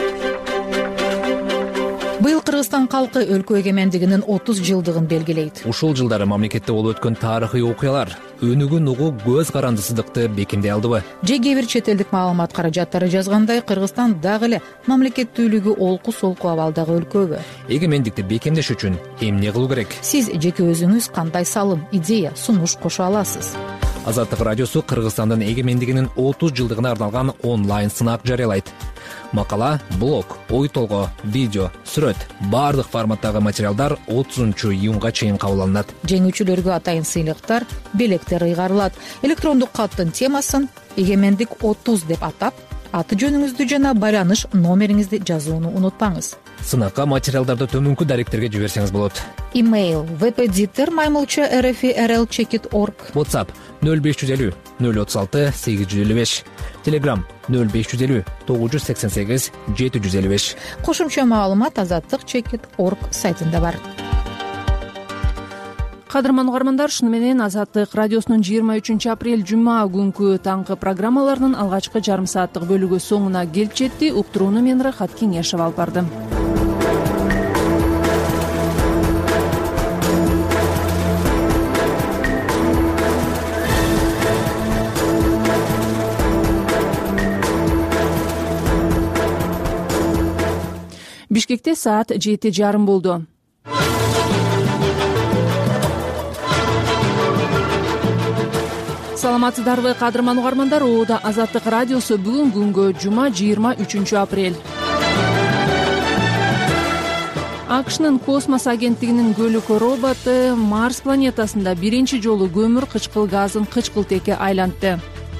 Быйыл Кыргызстан калкы өлкө эгемендигинин 30 жылдыгын белгилейт. Ушул жылдары мамлекетте болуп өткөн тарыхый окуялар өнүгүн угуу көз карандысыздыкты бекемдей алдыбы? Же кээ бир чет элдик маалымат каражаттары жазгандай, Кыргызстан дагы эле мамлекеттүүлүгү олку-солку абалдагы өлкөбү? Эгемендикти бекемдеш үчүн эмне кылуу керек? Сиз жеке өзүңүз кандай салым, идея, сунуш кошо аласыз? Азаттык радиосу Кыргызстандын эгемендигинин 30 жылдыгына арналган онлайн сынак жарыялайт. Макала, блог, ой толгоо, видео, сүрөт баардык форматтагы материалдар 30-июнга чейин кабыл алынат. Жеңүүчүлөргө атайын сыйлыктар, белектер ыйгарылат. Электрондук каттын темасын эгемендик 30 деп атап, аты жөнүңүздү жана байланыш номериңизди жазууну унутпаңыз. Сынакка материалдарды төмөнкү даректерге жиберсеңиз болот. Имейл vpditer@rl-chekit.org. WhatsApp 0550 036 855. Telegram 0550 988 755. Кошумча маалымат azattik.chekit.org сайтында бар. Кадырман угармандар, ушуну менен Азаттык радиосунун 23 апрель жума күнкү таңкы программаларынын алгачкы жарым сааттык бөлүгү соңуна келип жетти. Уктурууну мен Рахат Кеңешев алып бардым. Бишкекте саат 7:30 болду. Саламатсыздарбы кадырман угармандар, Оода Азаттык радиосу бүгүн күнгө жума 23 апрель. АКШнын космос агенттигинин көлүкө роботу Марс планетасында биринчи жолу көмүр кычкыл газын кычкылтекке айлантты.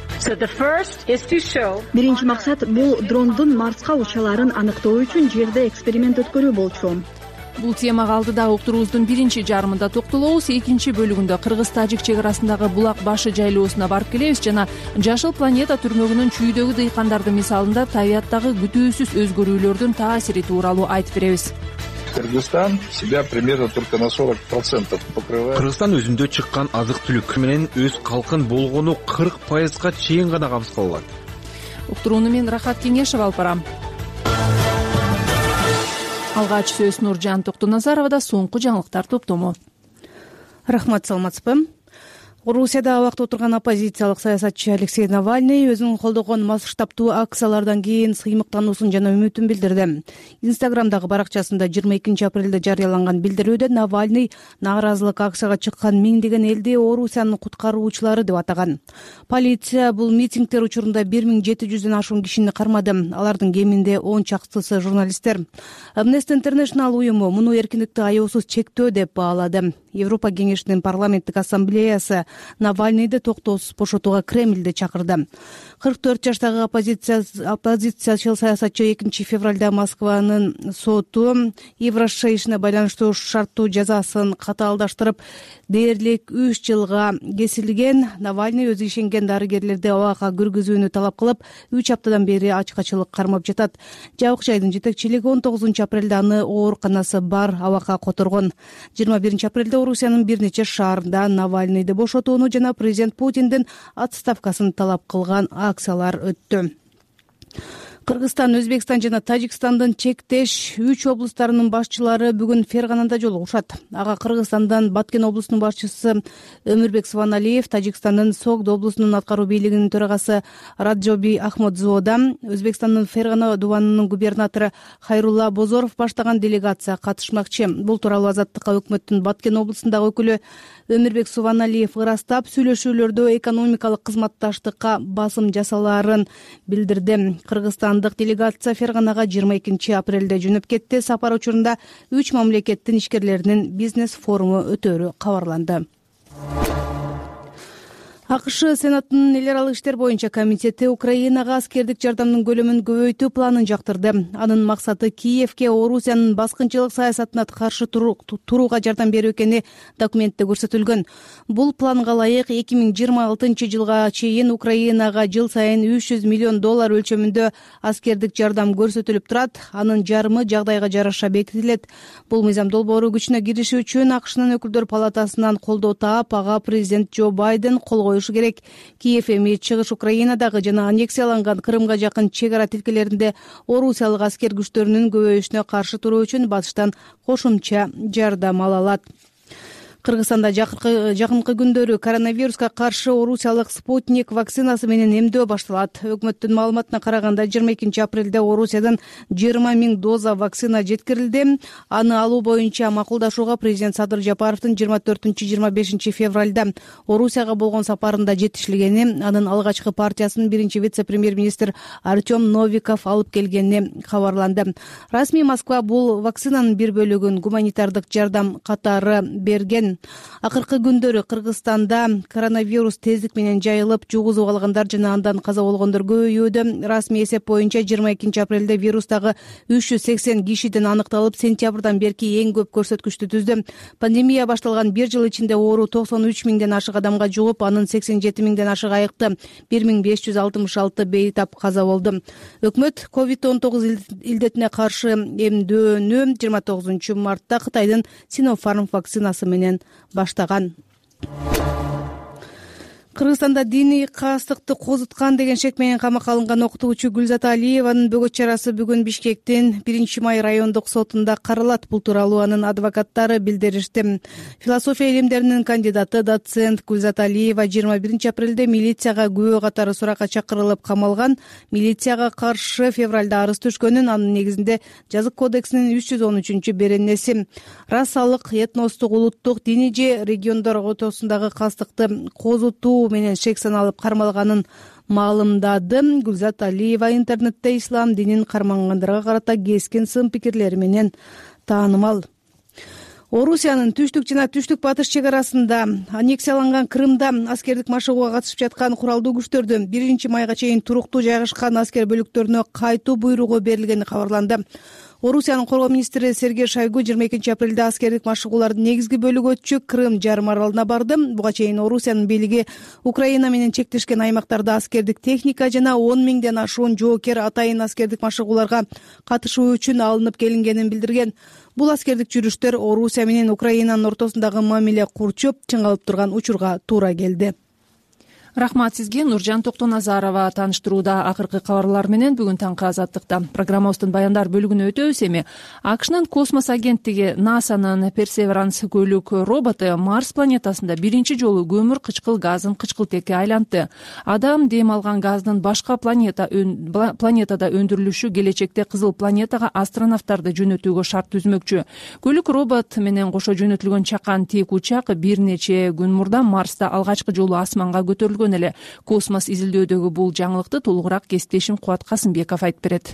Биринчи максат бул дрондун Марска учаларын аныктоо үчүн жерде эксперимент өткөрүү болчу. Бул темага алдыдагы уктуруубуздун биринчи жарымында токтолобуз. Экинчи бөлүгүндө Кыргыз-Тажик чек арасындагы булак башы жайлоосуна барып келебиз жана Жашыл планета түрмөгүнүн чүйдөгү дыйкандардын мисалында табияттагы күтүүсүз өзгөрүүлөрдүн таасири тууралуу айтып беребиз. Кыргызстан себя примерно только на 40% покрывает. Кыргызстан өзүндө чыккан азык-түлүк менен өз калкын болгону 40%га чейин гана камсыз алат. Уктурууну мен Рахат Кеңешев алып барам. Алгач сөз Нуржан Токтоназаровада, соңку жаңылыктар топтому. Рахмат, саламатсызбы? Орусияда абакта отурган оппозициялык саясатчы Алексей Навальный өзүнүн колдогон масштабтуу акциялардан кийин сыймыктануусун жана үмүтүн билдирди. Инстаграмдагы баракчасында 22 апрелде жарыяланган билдирүүдө Навальный нааразылык акцияга чыккан миңдеген элди Орусиянын куткаруучулары деп атаган. Полиция бул митингдер учурунда 1700дөн ашуун кишини кармады. Алардын кеминде 10 чактысы журналисттер. Amnesty International уюму муну эркиндикти аяосуз чектөө деп баалады. Европа кеңешинин парламенттик ассамблеясы Навальныйды токтоосуз бошотууга Кремлди чакырды. 44 жаштагы оппозициячыл саясатчы 2 февралда Москванын соту Еврошейшине байланыштуу шарттуу жазасын катаалдаштырып, дээрлик 3 жылга кесилген. Навальный өзү ишенген дарыгерлерди абакка киргизүүнү талап кылып, 3 аптадан бери ачкачылык кармап жатат. Жабык жайдын жетекчилиги 19 апрелде аны ооруканасы бар абакка которгон. 21 апрелде Орусиянын бир нече шаарында Навальныйды бошотууну жана президент Путиндин отставкасын талап кылган акциялар өттү. Кыргызстан, Өзбекстан жана Тажикстандын чектеш 3 облустарынын башчылары бүгүн Ферганада жолугушат. Ага Кыргызстандан Баткен облусунун башчысы Өмүрбек Субаналиев, Тажикстандын Согд облусунун аткаруу бийлигинин төрагасы Раджоби Ахмадзоода, Өзбекстандын Фергана дубанынын губернатору Хайрулла Бозоров баштаган делегация катышмакчы. Бул тууралуу Азаттыкка өкмөттүн Баткен облусундагы өкүлү Өмүрбек Субаналиев ырастап, сүйлөшүүлөрдө экономикалык кызматташтыкка басым жасалаарын билдирди. Кыргызстандык делегация Ферганага 22 апрелде жөнөп кетти. Сапар учурунда 3 мамлекеттин ишкерлеринин бизнес форуму өтөөрү кабарланды. АКШ Сенатынын эл аралык иштер боюнча комитети Украинага аскердик жардамдын көлөмүн көбөйтүү планын жактырды. Анын максаты Киевке Орусиянын баскынчылык саясатына каршы турууга жардам берүү экени документте көрсөтүлгөн. Бул планга ылайык 2026 жылга чейин Украинага жыл сайын $300 миллион өлчөмүндө аскердик жардам көрсөтүлүп турат. Анын жарымы жагдайга жараша бекитилет. Бул мыйзам долбоору күчүнө кириши үчүн АКШнын өкүлдөр палатасынан колдоо таап, ага президент Джо Байден кол коюшу керек. Киев эми чыгыш Украинадагы жана аннексияланган Крымга жакын чек ара тилкелеринде орусиялык аскер күчтөрүнүн көбөйүшүнө каршы туруу үчүн батыштан кошумча жардам ала алат. Кыргызстанда жакынкы күндөрү коронавируска каршы орусиялык Спутник вакцинасы менен эмдөө башталат. Өкмөттүн маалыматына караганда 22 апрелде Орусиядан 20 000 доза вакцина жеткирилди. Аны алуу боюнча макулдашууга президент Садыр Жапаровдун 24-25 февралда Орусияга болгон сапарында жетишилгени, анын алгачкы партиясынын биринчи вице-премьер-министр Артем Новиков алып келгени кабарланды. Расмий Москва бул вакцинанын бир бөлүгүн гуманитардык жардам катары берген. Акыркы күндөрү Кыргызстанда коронавирус тездик менен жайылып, жугузуп алгандар жана андан каза болгондор көбөйүүдө. Расмий эсеп боюнча 22 апрелде вирустагы 380 кишиден аныкталып, сентябрдан берки эң көп көрсөткүчтү түздү. Пандемия башталган бир жыл ичинде оору 93 000ден ашык адамга жугуп, анын 87 000ден ашык айыкты, 1566 бейтап каза болду. Өкмөт COVID-19 илдетине каршы эмдөөнү 29 мартта Кытайдын Sinopharm вакцинасы менен баштаган. Кыргызстанда диний кастыкты козуткан деген шек менен камакка алынган окутуучу Гүлзат Алиеванын бөгөт чарасы бүгүн Бишкектин 1-май райондук сотунда каралат. Бул тууралуу анын адвокаттары билдиришти. Философия илимдеринин кандидаты, доцент Гүлзат Алиева 21 апрелде милицияга күбө катары суракка чакырылып камалган. Милицияга каршы февралда арыз түшкөнүн, анын негизинде Жазык кодексинин 313 беренеси расалык, этностук, улуттук, диний же региондор ортосундагы кастыкты козутуу менен шек саналып кармалганын маалымдады. Гүлзат Алиева интернетте ислам динин кармангандарга карата кескин сын пикирлери менен таанымал. Орусиянын түштүк жана түштүк батыш чек арасында аннексияланган Крымда аскердик машыгууга катышып жаткан куралдуу күчтөрдүн 1 майга чейин туруктуу жайгашкан аскер бөлүктөрүнө кайтуу буйругу берилгени кабарланды. Орусиянын коргоо министри Сергей Шойгу 22 апрелде аскердик машыгуулардын негизги бөлүгү өтчү Крым жарым аралына барды. Буга чейин Орусиянын бийлиги Украина менен чектешкен аймактарда аскердик техника жана 10 000ден ашуун жоокер атайын аскердик машыгууларга катышуу үчүн алынып келингенин билдирген. Бул аскердик жүрүштөр Орусия менен Украинанын ортосундагы мамиле курчуп, чыңалып турган учурга туура келди. Рахмат сизге, Нуржан Токтоназарова тааныштырууда акыркы кабарлар менен бүгүн таңкы Азаттыкта. Программабыздын баяндар бөлүгүнө өтөбүз. Эми АКШнын космос агенттиги НАСАнын Perseverance көйлүк роботу Марс планетасында биринчи жолу көмүр кычкыл газын кычкылтекке айлантты. Адам дем алган газдын башка планетада өндүрүлүшү келечекте кызыл планетага астронавттарды жөнөтүүгө шарт түзмөкчү. Көйлүк робот менен кошо жөнөтүлгөн чакан тик учак бир нече күн мурда Марста алгачкы жолу асманга көтөрүлгөн эле. Космос изилдөөдөгү бул жаңылыкты толугураак кесиптешим Кубат Касымбеков айтып берет.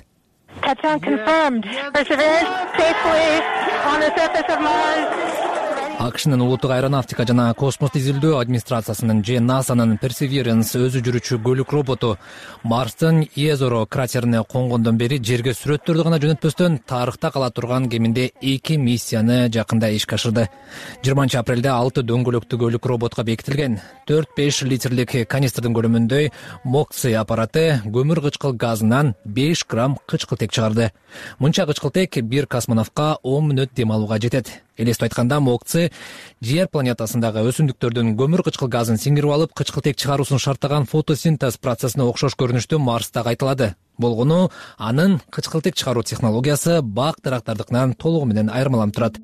АКШнын улуттук аэронавтика жана космос изилдөө администрациясынын же НАСАнын Perseverance өзү жүрүүчү көйлүк роботу Марстын Иезоро кратерине конгондон бери жерге сүрөттөрдү гана жөнөтпөстөн тарыхта кала турган кеминде 2 миссияны жакында ишке ашырды. 20 апрелде 6 дөңгөлөктүү көйлүк роботко бекитилген 4-5 литрлик канистрдин көлөмүндөй МОКСИ аппараты көмүр кычкыл газынан 5 грамм кычкылтек чыгарды. Мынча кычкылтек бир космонавтка 10 мүнөт дем алууга жетет. Элестип айтканда, МОКСИ жер планетасындагы өсүмдүктөрдүн көмүр кычкыл газын сиңирип алып, кычкылтек чыгаруусун шарттаган фотосинтез процессине окшош көрүнүштү Марста кайталады. Болгону анын кычкылтек чыгаруу технологиясы бак дарактардыкынан толугу менен айырмаланып турат.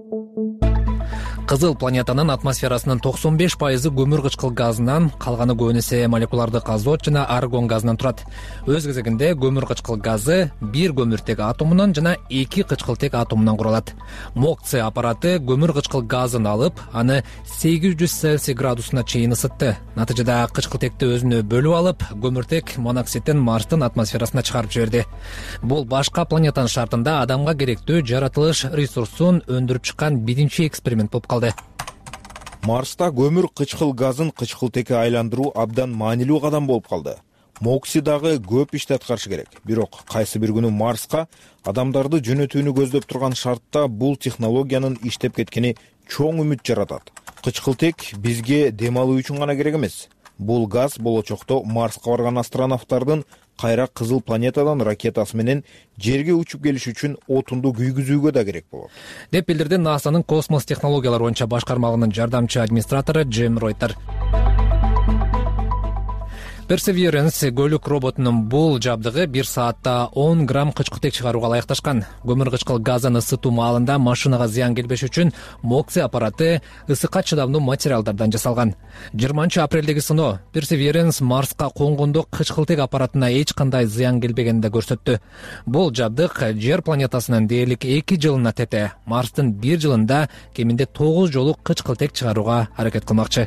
Кызыл планетанын атмосферасынын 95% көмүр кычкыл газынан, калганы көбүнесе молекулардык азот жана аргон газынан турат. Өз кезегинде көмүр кычкыл газы бир көмүртек атомунан жана 2 кычкылтек атомунан куралат. МОКСИ аппараты көмүр кычкыл газын алып, аны 800 Цельсий градусуна чейин ысытты. Натыйжада кычкылтекти өзүнө бөлүп алып, көмүртек моноксидин Марстын атмосферасына чыгарып жиберди. Бул башка планетанын шартында адамга керектүү жаратылыш ресурсун өндүрүп чыккан биринчи эксперимент болуп калды. Марста көмүр кычкыл газын кычкылтекке айландыруу абдан маанилүү кадам болуп калды. МОКСИ дагы көп ишти аткарышы керек. Бирок кайсы бир күнү Марска адамдарды жөнөтүүнү көздөп турган шартта бул технологиянын иштеп кеткени чоң үмүт жаратат. Кычкылтек бизге дем алуу үчүн гана керек эмес. Бул газ болочокто Марска барган астронавттардын кайра кызыл планетадан ракетасы менен жерге учуп келиш үчүн отунду күйгүзүүгө да керек болот, деп билдирди НАСАнын космос технологиялар боюнча башкармагынын жардамчы администратору Джем Ройтер. Perseverance көлүк роботунун бул жабдыгы 1 саатта 10 грамм кычкылтек чыгарууга ылайыкташкан. Көмүр кычкыл газын ысытуу маалында машинага зыян келбеш үчүн Moxie аппараты ысыкка чыдамдуу материалдардан жасалган. 20-апрелдеги сыноо Perseverance Марска конгондо кычкылтек аппаратына эч кандай зыян келбегенин да көрсөттү. Бул жабдык Жер планетасынын дээрлик 2 жылына тете, Марстын 1 жылында кеминде 9 жолу кычкылтек чыгарууга аракет кылмакчы.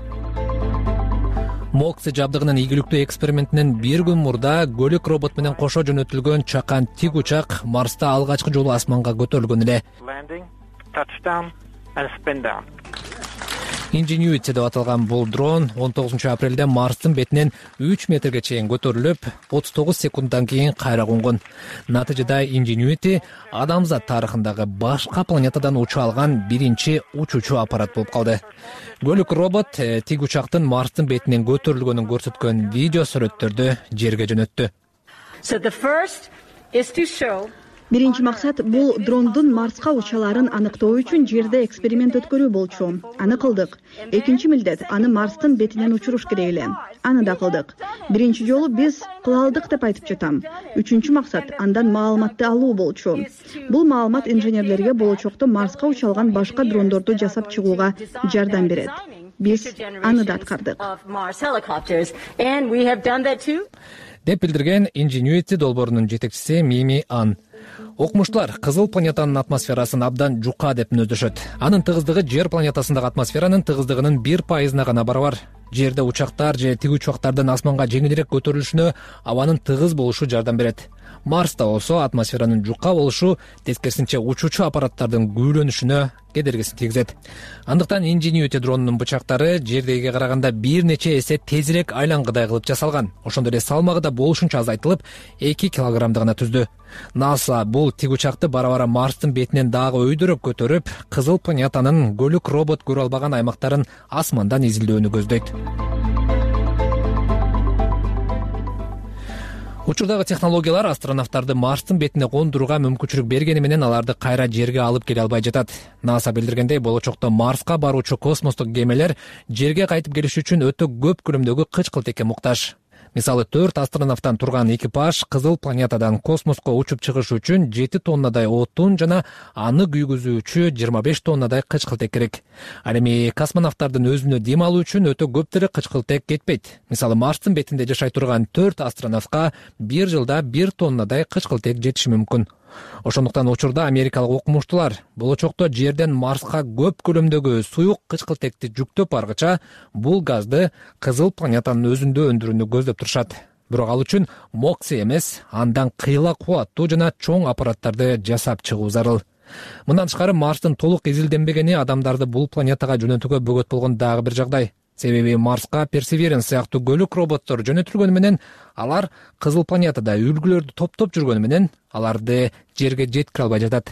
Moxie жабдыгынын ийгиликтүү экспериментинен 1 күн мурда көлүк робот менен кошо жөнөтүлгөн чакан тик учак Марста алгачкы жолу асманга көтөрүлгөн эле. Ingenuity деп аталган бул дрон 19-апрелде Марстын бетинен 3 метрге чейин көтөрүлүп, 39 секунддан кийин кайра конгон. Натыйжада Ingenuity адамзат тарыхындагы башка планетадан уча алган биринчи учуучу аппарат болуп калды. Көлүк робот тик учактын Марстын бетинен көтөрүлгөнүн көрсөткөн видео сүрөттөрдү жерге жөнөттү. Биринчи максат бул дрондун Марска учаларын аныктоо үчүн жерде эксперимент өткөрүү болчу. Аны кылдык. Экинчи милдет аны Марстын бетинен учуруш керек эле. Аны да кылдык. Биринчи жолу биз кыла алдык деп айтып жатам. Үчүнчү максат андан маалыматты алуу болчу. Бул маалымат инженерлерге болочокто Марска учалган башка дрондорду жасап чыгууга жардам берет. Биз аны да аткардык. Деп билдирген Ingenuity долбоорунун жетекчиси Мими Ан. Окумуштуулар кызыл планетанын атмосферасын абдан жука деп мүнөздөшөт. Анын тыгыздыгы Жер планетасындагы атмосферанын тыгыздыгынын 1% гана барабар. Жерде учактар же тиг учактардын асманга жеңилирээк көтөрүлүшүнө абанын тыгыз болушу жардам берет. Марста болсо атмосферанын жука болушу тескерисинче учуучу аппараттардын күүлөнүшүнө кедергисин тийгизет. Андыктан Ingenuity дронунун бычактары жердегиге караганда бир нече эсе тезирээк айлангыдай кылып жасалган. Ошондой эле салмагы да болушунча азайтылып, 2 килограммды гана түздү. NASA бул тиг учакты бара-бара Марстын бетинен дагы өйдөрөп көтөрүп, кызыл планетанын көлүк робот көрө албаган аймактарын асмандан изилдөөнү көздөйт. Учурдагы технологиялар астронавттарды Марстын бетине кондурууга мүмкүнчүлүк бергени менен аларды кайра жерге алып келе албай жатат. NASA билдиргендей, болочокто Марска баруучу космостук кемелер жерге кайтып келиш үчүн өтө көп көлөмдөгү кычкылтекке муктаж. Мисалы 4 астронавттан турган экипаж кызыл планетадан космоско учуп чыгыш үчүн 7 тоннадай отун жана аны күйгүзүүчү 25 тоннадай кычкылтек керек. Ал эми космонавттардын өзүнө дем алуу үчүн өтө көп деле кычкылтек кетпейт. Мисалы Марстын бетинде жашай турган 4 астронавтка 1 жылда 1 тоннадай кычкылтек жетиши мүмкүн. Ошондуктан учурда америкалык окумуштуулар болочокто Жерден Марска көп көлөмдөгү суюк кычкылтекти жүктөп баргыча бул газды кызыл планетанын өзүндө өндүрүүнү көздөп турушат. Бирок ал үчүн Moxie эмес, андан кыйла кубаттуу жана чоң аппараттарды жасап чыгуу зарыл. Мындан тышкары Марстын толук изилденбегени адамдарды бул планетага жөнөтүүгө бөгөт болгон дагы бир жагдай. Себеби Марска Perseverance сыяктуу көлүк роботтор жөнөтүлгөнү менен алар кызыл планетада үлгүлөрдү топтоп жүргөнү менен аларды жерге жеткире албай жатат.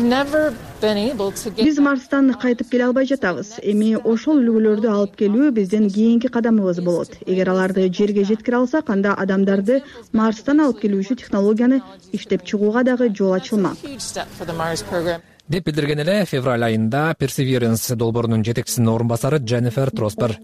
Биз Марстан кайтып келе албай жатабыз. Эми ошол үлгүлөрдү алып келүү биздин кийинки кадамыбыз болот. Эгер аларды жерге жеткире алсак, анда адамдарды Марстан алып келүүчү технологияны иштеп чыгууга дагы жол ачылмак. Деп билдирген эле февраль айында Perseverance долбоорунун жетекчисинин орун басары Дженнифер Троспер.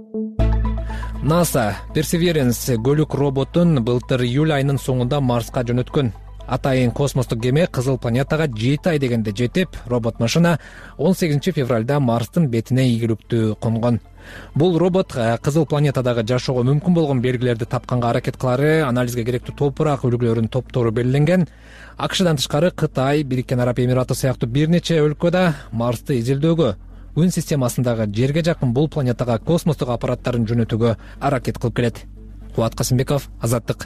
NASA Perseverance көлүк роботун былтыр июль айынын соңунда Марска жөнөткөн. Атайын космостук кеме кызыл планетага 7 ай дегенде жетип, робот машина 18 февралда Марстын бетине ийгиликтүү конгон. Бул робот кызыл планетадагы жашоого мүмкүн болгон белгилерди тапканга аракет кылары, анализге керектүү топурак үлгүлөрүнүн топтору белгиленген. АКШдан тышкары Кытай, Бириккен Араб Эмираты сыяктуу бир нече өлкөдө Марсты изилдөөгө, күн системасындагы жерге жакын бул планетага космостук аппараттарын жөнөтүүгө аракет кылып келет. Кубат Касымбеков, Азаттык.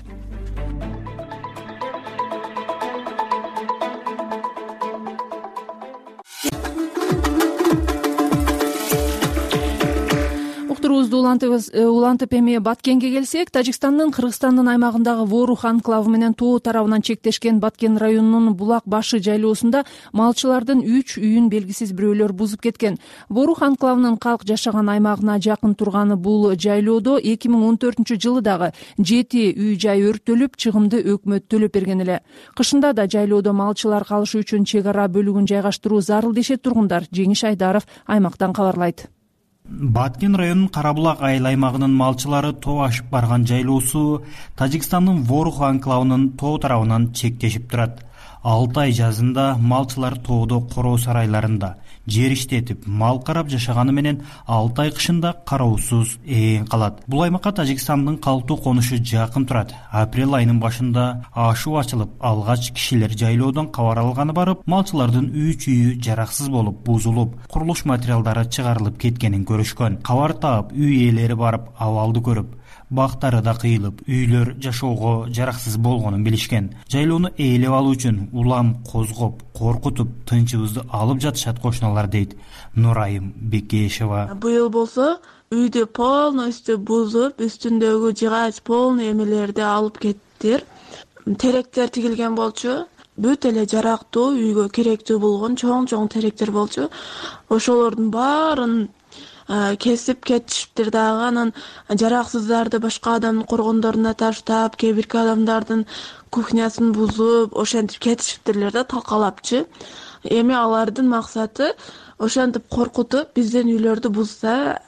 Улантып эми Баткенге келсек, Тажикстандын Кыргызстандын аймагындагы Ворух анклавы менен тоо тарабынан чектешкен Баткен районунун Булак башы жайлоосунда малчылардын 3 үйүн белгисиз бирөөлөр бузуп кеткен. Ворух анклавынын калк жашаган аймагына жакын турганы бул жайлоодо 2014-жылы дагы 7 үй-жай өрттөлүп, чыгымды өкмөт төлөп берген эле. Кышында да жайлоодо малчылар калышы үчүн чек ара бөлүгүн жайгаштыруу зарыл дешет тургундар. Жеңиш Айдаров аймактан кабарлайт. Баткен районунун Кара булак айыл аймагынын малчылары тоо ашып барган жайлоосу Тажикстандын Ворух анклавынын тоо тарабынан чектешип турат. 6 ай жазында малчылар тоодо короо сарайларында жер иштетип, мал карап жашаганы менен 6 ай кышында кароосуз ээн калат. Бул аймакка Тажикстандын калктуу конушу жакын турат. Апрель айынын башында ашуу ачылып, алгач кишилер жайлоодон кабар алганы барып, малчылардын үй-чүйү жараксыз болуп, бузулуп, курулуш материалдары чыгарылып кеткенин көрүшкөн. Кабар таап, үй ээлери барып, абалды көрүп, бактары да кыйылып, үйлөр жашоого жараксыз болгонун билишкен. Жайлоону ээлеп алуу үчүн улам козгоп, коркутуп, тынчыбызды алып жатышат кошуналар, дейт Нурайым Бекешева. Быйыл болсо үйдү полностью бузуп, үстүндөгү жыгач полный эмелерди алып кеттир. Теректер тигилген болчу. Бүт эле жарактуу, үйгө керектүү болгон чоң теректер болчу. Ошолордун баарын кесип кетишиптир дагы. Анан жараксыздарды башка адамдын коргондоруна таштап, кээ бирки адамдардын кухнясын бузуп, ошентип кетишиптирлер да, талкалапчы. Эми алардын максаты ошентип коркутуп, биздин үйлөрдү бузса,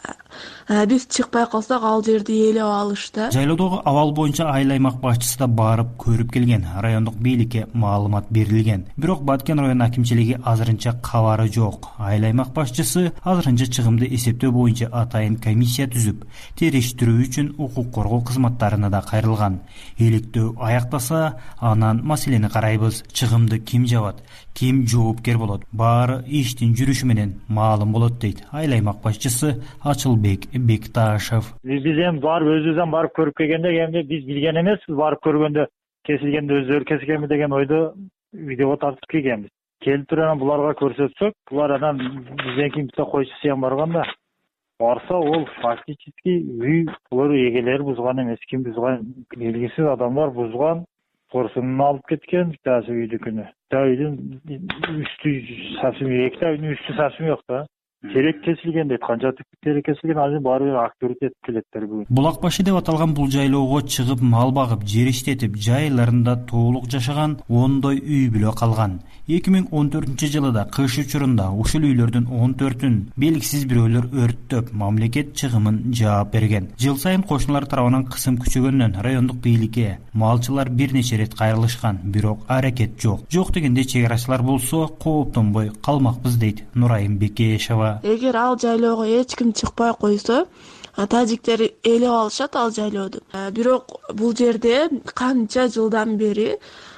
биз чыкпай калсак ал жерди ээлеп алышты. Жайлоодогу абал боюнча айыл аймак башчысы да барып көрүп келген. Райондук бийликке маалымат берилген. Бирок Баткен район акимчилиги азырынча кабары жок. Айыл аймак башчысы азырынча чыгымды эсептөө боюнча атайын комиссия түзүп, териштирүү үчүн укук коргоо кызматтарына да кайрылган. Иликтөө аяктаса, анан маселени карайбыз. Чыгымды ким жабат, ким жоопкер болот? Баары иштин жүрүшү менен маалым болот, дейт айыл аймак башчысы Ачылбек Бекташев. Биз эми барып өзүбүздөн барып көрүп келгенде, эми биз билген эмеспиз. Барып көргөндө кесилгенде өздөрү кескенби деген ойдо видеого тартып келгенбиз. Келип туруп анан буларга көрсөтсөк, булар анан бизден кийин бизде койчу сыян барганда, барса ол фактически үй булар эгелери бузган эмес, ким бузган белгисиз адамдар бузган, корсунун алып кеткен, даже үйдүкүнү. Үйдүн үстү совсем, эки үйдүн үстү совсем жок да. Терек кесилген дейт, канча терек кесилген, азыр баары активдет этип келеттер бүгүн. Булак башы деп аталган бул жайлоого чыгып, мал багып, жер иштетип, жайларында тоолук жашаган 10 үй бүлө калган. 2014-жылы кыш учурунда ушул үйлөрдүн 14-ün белгисиз бирөөлөр өрттөп, мамлекет чыгымын жаап берген. Жыл сайын кошуналар тарабынан кысым күчөгөндөн райондук бийликке малчылар бир нече рет кайрылышкан, бирок аракет жок. Жок дегенде чек арачылар болсо кооптонбой калмакпыз, дейт Нурайым Бекешева. Эгер ал жайлоого эч ким чыкпай койсо, тажиктер ээлеп алышат ал жайлооду. Бирок бул жерде канча жылдан бери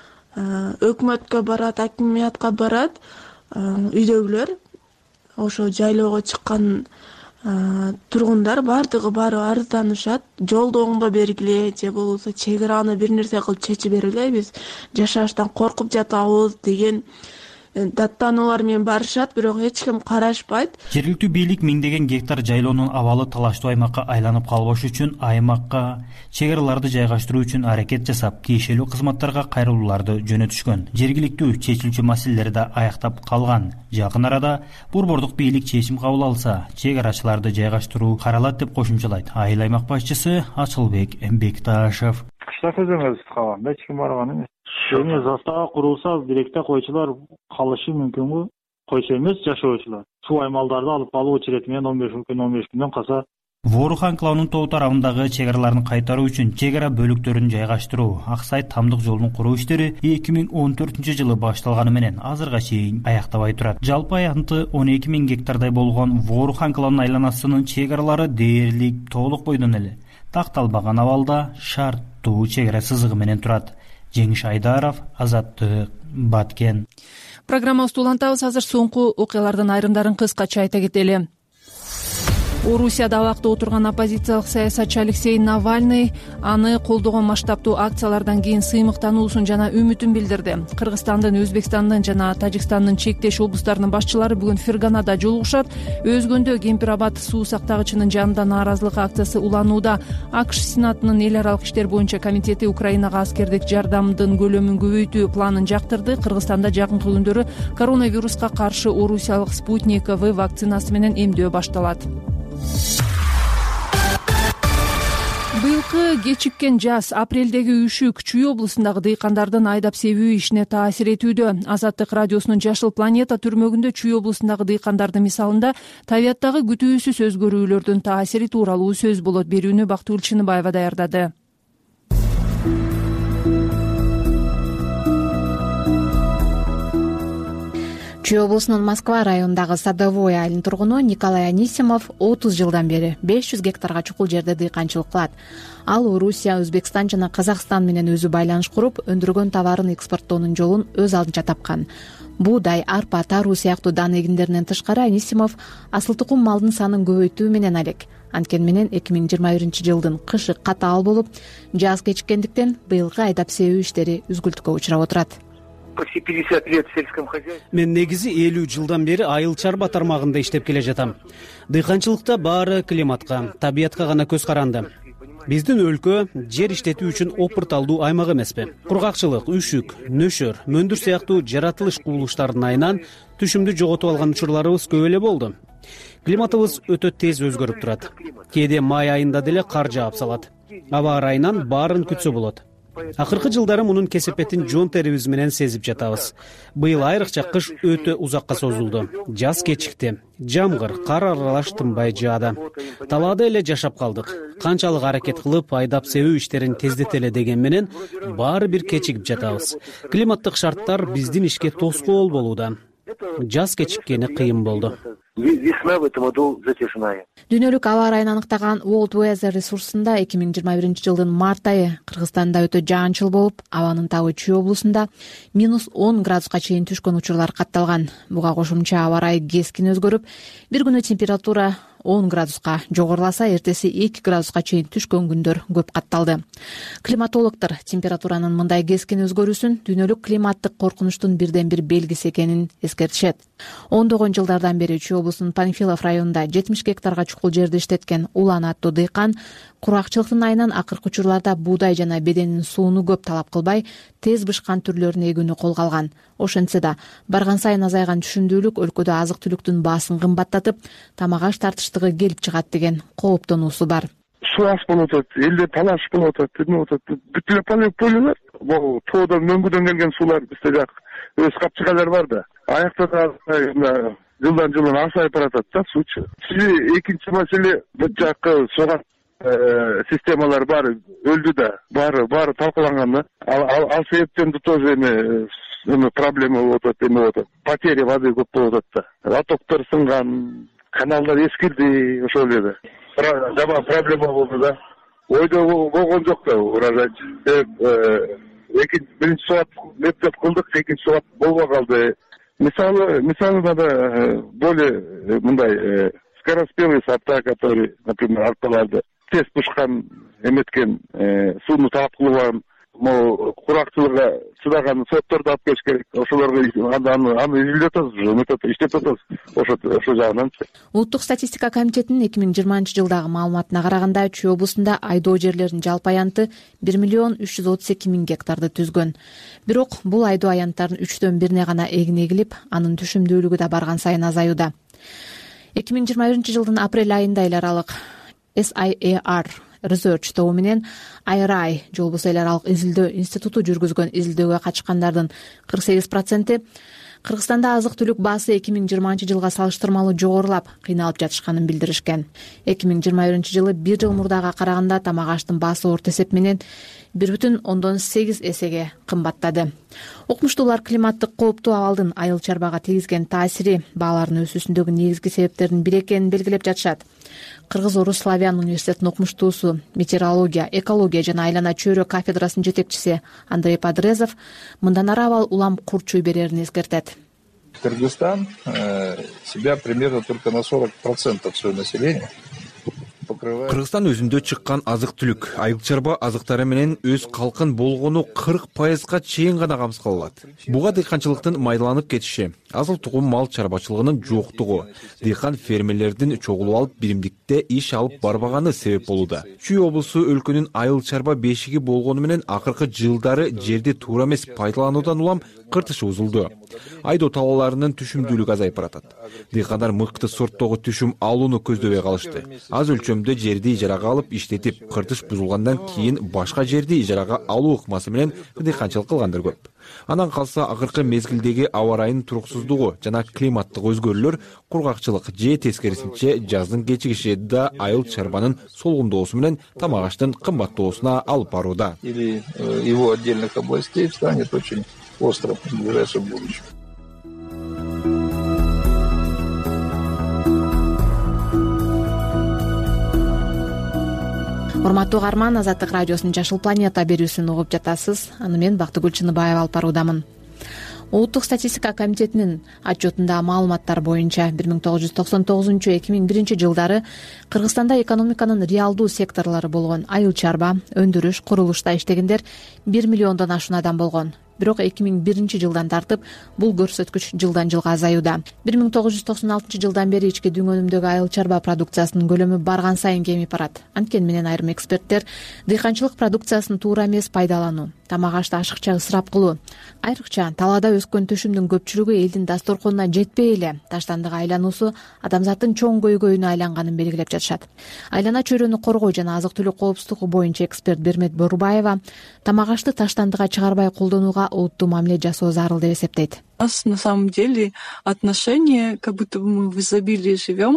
өкмөткө барат, акимиятка барат, үйдөгүлөр, ошо жайлоого чыккан тургундар баары арызданышат. Жолду оңдо бергиле, же болбосо чек араны бир нерсе кылып чечип бергиле, биз жашаштан коркуп жатабыз деген даттануулар менен барышат, бирок эч ким карашпайт. Жергиликтүү бийлик миңдеген гектар жайлоонун абалы талаштуу аймакка айланып калбаш үчүн аймакка чек араларды жайгаштыруу үчүн аракет жасап, тиешелүү кызматтарга кайрылууларды жөнөтүшкөн. Жергиликтүү чечилчү маселелер да аяктап калган. Жакын арада борбордук бийлик чечим кабыл алса, чек арачыларды жайгаштыруу каралат, деп кошумчалайт айыл аймак башчысы Ачылбек Бекташев. Кышта көзөмөз калганда эч ким барган эмес. Эми застава курулса, директе койчулар калышы мүмкүн. Койчу эмес, жашоочулар. Суу аймалдарды алып калуу очерети менен 15 күндөн калса. Ворух анклавынын тоо тарабындагы чек араларын кайтаруу үчүн чек ара бөлүктөрүн жайгаштыруу, Аксай Тамдык жолунун куруу иштери 2014-жылы башталганы менен азырга чейин аяктабай турат. Жалпы аянты 12.000 гектардай болгон Ворух анклавынын айланасынын чек аралары дээрлик толук бойдон эле такталбаган абалда шарттуу чек ара сызыгы менен турат. Жеңиш Айдаров, Азаттык, Баткен. Программабызды улантабыз. Азыр соңку окуялардын айрымдарын кыскача айта кетели. Орусияда абакта отурган оппозициялык саясатчы Алексей Навальный аны колдогон масштабтуу акциялардан кийин сыймыктануусун жана үмүтүн билдирди. Кыргызстандын, Өзбекстандын жана Тажикстандын чектеш облустарынын башчылары бүгүн Ферганада жолугушат. Өзгөндө Кемпир-Абад суу сактагычынын жанында нааразылык акциясы уланууда. АКШ Сенатынын эл аралык иштер боюнча комитети Украинага аскердик жардамдын көлөмүн көбөйтүү планын жактырды. Кыргызстанда жакынкы күндөрү коронавируска каршы орусиялык Спутник В вакцинасы менен эмдөө башталат. Быйылкы кечиккен жаз, апрелдеги үшүк Чүй облусундагы дыйкандардын айдап себүү ишине таасир этүүдө. Азаттык радиосунун Жашыл планета түрмөгүндө Чүй облусундагы дыйкандардын мисалында табияттагы күтүүсүз өзгөрүүлөрдүн таасири тууралуу сөз болот. Берүүнү Бактыгүл Чыныбаева даярдады. Чүй облусунун Москва районундагы Садовой айылынын тургуну Николай Анисимов 30 жылдан бери 500 гектарга чукул жерде дыйканчылык кылат. Ал Орусия, Өзбекстан жана Казакстан менен өзү байланыш куруп, өндүргөн товарын экспорттоонун жолун өз алдынча тапкан. Буудай, арпа, таруу сыяктуу дан эгиндеринен тышкары Анисимов асыл тукум малдын санын көбөйтүү менен алек. Анткени менен 2021 жылдын кышы катаал болуп, жаз кечиккендиктен быйылкы айдап себүү иштери үзгүлтүккө учурап отурат. Почти 50 лет в сельском хозяйстве. Мен негизи 50 жылдан бери айыл чарба тармагында иштеп келе жатам. Дыйканчылыкта баары климатка, табиятка гана көз каранды. Биздин өлкө жер иштетүү үчүн опурталдуу аймак эмеспи. Кургакчылык, үшүк, нөшөр, мөндүр сыяктуу жаратылыш кубулуштардын айынан түшүмдү жоготуп алган учурларыбыз көп эле болду. Климатыбыз өтө тез өзгөрүп турат. Кээде май айында деле кар жаап салат. Аба ырайынан баарын күтсө болот. Акыркы жылдары мунун кесепетин жон терибиз менен сезип жатабыз. Быйыл айрыкча кыш өтө узакка созулду. Жаз кечикти. Жамгыр, кар аралаш тынбай жаады. Талаада эле жашап калдык. Канчалык аракет кылып айдап себүү иштерин тездетеле деген менен баары бир кечигип жатабыз. Климаттык шарттар биздин ишке тоскоол болууда. Жаз кечиккени кыйын болду. Весна в этом году затяжная. Дүйнөлүк аба ырайын аныктаган World Weather ресурсунда 2021 жылдын март айы Кыргызстанда өтө жаанчыл болуп, абанын табы Чүй облусунда -10 градуска чейин түшкөн учурлар катталган. Буга кошумча аба ырайы кескин өзгөрүп, бир күнү температура 10 градуска жогоруласа, эртеси 2 градуска чейин түшкөн күндөр көп катталды. Климатологдор температуранын мындай кескин өзгөрүүсүн дүйнөлүк климаттык коркунучтун бирден бир белгиси экенин эскертишет. Ондогон жылдардан бери Чүй облусунун Панфилов районунда 70 гектарга чукул жерди иштеткен Улан аттуу дыйкан кургакчылыктын айынан акыркы учурларда буудай жана беденин сууну көп талап кылбай, тез бышкан түрлөрүн эгүүнү колго алган. Ошентсе да барган сайын азайган түшүмдүүлүк өлкөдө азык-түлүктүн баасын кымбаттатып, тамак аш тартыштыгы келип чыгат деген кооптонуусу бар. Суу аз болуп атат, элде талаш болуп атат, эме болуп атат. Бүт эле полилер, могу тоодон, мөңгүдөн келген суулар бизде жак өз капчыгалар бар да. Аякта да жылдан жылдан азайып баратат да суучу. Экинчи маселе, бул жаккы согат системалар баары өлдү да, баары талкаланган да. Ал себептен тоже эме проблема болуп атат, эме болуп атат. Потеря воды көп болуп атат да. Лотоктор сынган, каналдар эскирди, ошол эле. Жаман проблема болду да. Ойдо болгон жок да урожайчы. Биринчи сабат мектеп кылдык, экинчи сабат болбой калды. Мисалы надо более мындай скороспелый сорта, которые, например, арпаларды тез пышкан, эметкен, сууну таап кылган, могу куракчылыкка чыдаган сортторду алып келиш керек. Ошолорго аны изилдеп атабыз, иштеп атабыз. Ошо жагынан. Улуттук статистика комитетинин 2020 жылдагы маалыматына караганда, Чүй облусунда айдоо жерлеринин жалпы аянты 1 332 000 гектарды түзгөн. Бирок бул айдоо аянттардын 3дөн 1 гана эгин эгилип, анын түшүмдүүлүгү да барган сайын азаюуда. 2021 жылдын апрель айында эл аралык SIAR Research тобу менен IRI жол болбосо эл аралык изилдөө институту жүргүзгөн изилдөөгө катышкандардын 48% Кыргызстанда азык-түлүк баасы 2020 жылга салыштырмалуу жогорулап, кыйналып жатышканын билдиришкен. 2021 жылы 1 жыл мурдага караганда тамак аштын баасы орто эсеп менен 1,8 эсеге кымбаттады. Окумуштуулар климаттык кооптуу абалдын айыл чарбага тийгизген таасири баалардын өсүүсүндөгү негизги себептердин бири экенин белгилеп жатышат. Кыргыз-Орус Славян университетинин окумуштуусу, метеорология, экология жана айлана чөйрө кафедрасынын жетекчиси Андрей Подрезов мындан ары абал улам курчуй берерин эскертет. Кыргызстан себя примерно только на 40% своего населения Кыргызстан өзүндө чыккан азык-түлүк, айыл чарба азыктары менен өз калкын болгону 40% чейин гана камсыз кылат. Буга дыйканчылыктын майланып кетиши, асыл тукум мал чарбачылыгынын жоктугу, дыйкан фермерлердин чогулуп алып биримдикте иш алып барбаганы себеп болууда. Чүй облусу өлкөнүн айыл чарба бешиги болгону менен акыркы жылдары жерди туура эмес пайдалануудан улам кыртышы бузулду. Айдоо талааларынын түшүмдүүлүгү азайып баратат. Дыйкандар мыкты сорттогу түшүм алууну көздөбөй калышты. Аз өлчөмдө жерди ижарага алып иштетип, кыртыш бузулгандан кийин башка жерди ижарага алуу ыкмасы менен дыйканчылык кылгандар көп. Анан калса акыркы мезгилдеги аба ырайынын туруксуздугу жана климаттык өзгөрүүлөр кургакчылык же тескерисинче жаздын кечигиши да айыл чарбанын солгундоосу менен тамак аштын кымбаттоосуна алып барууда. Или его отдельных областей станет очень остро в ближайшем будущем. Урматтуу угарман, Азаттык радиосунун Жашыл планета берүүсүн угуп жатасыз. Аны мен Бактыгүл Чыныбаева алып баруудамын. Улуттук статистика комитетинин отчетунда маалыматтар боюнча 1999-2001 жылдары Кыргызстанда экономиканын реалдуу секторлору болгон айыл чарба, өндүрүш, курулушта иштегендер 1 миллиондон ашуун адам болгон. Бирок 2001 жылдан тартып бул көрсөткүч жылдан жылга азаюуда. 1996 жылдан бери ички дүйнөмдөгү айыл чарба продукциясынын көлөмү барган сайын кемип барат. Анткени менен айрым эксперттер дыйканчылык продукциясын туура эмес пайдалануу, тамак ашты ашыкча ысырап кылуу, айрыкча талаада өскөн түшүмдүн көпчүлүгү элдин дасторконуна жетпей эле таштандыга айлануусу адамзаттын чоң көйгөйүнө айланганын белгилеп жатышат. Айлана чөйрөнү коргоо жана азык-түлүк коопсуздугу боюнча эксперт Бермет Борубаева тамак ашты таштандыга чыгарбай колдонууга олуттуу мамиле жасоо зарыл деп эсептейт. У нас на самом деле отношение, как будто бы мы в изобилии живем,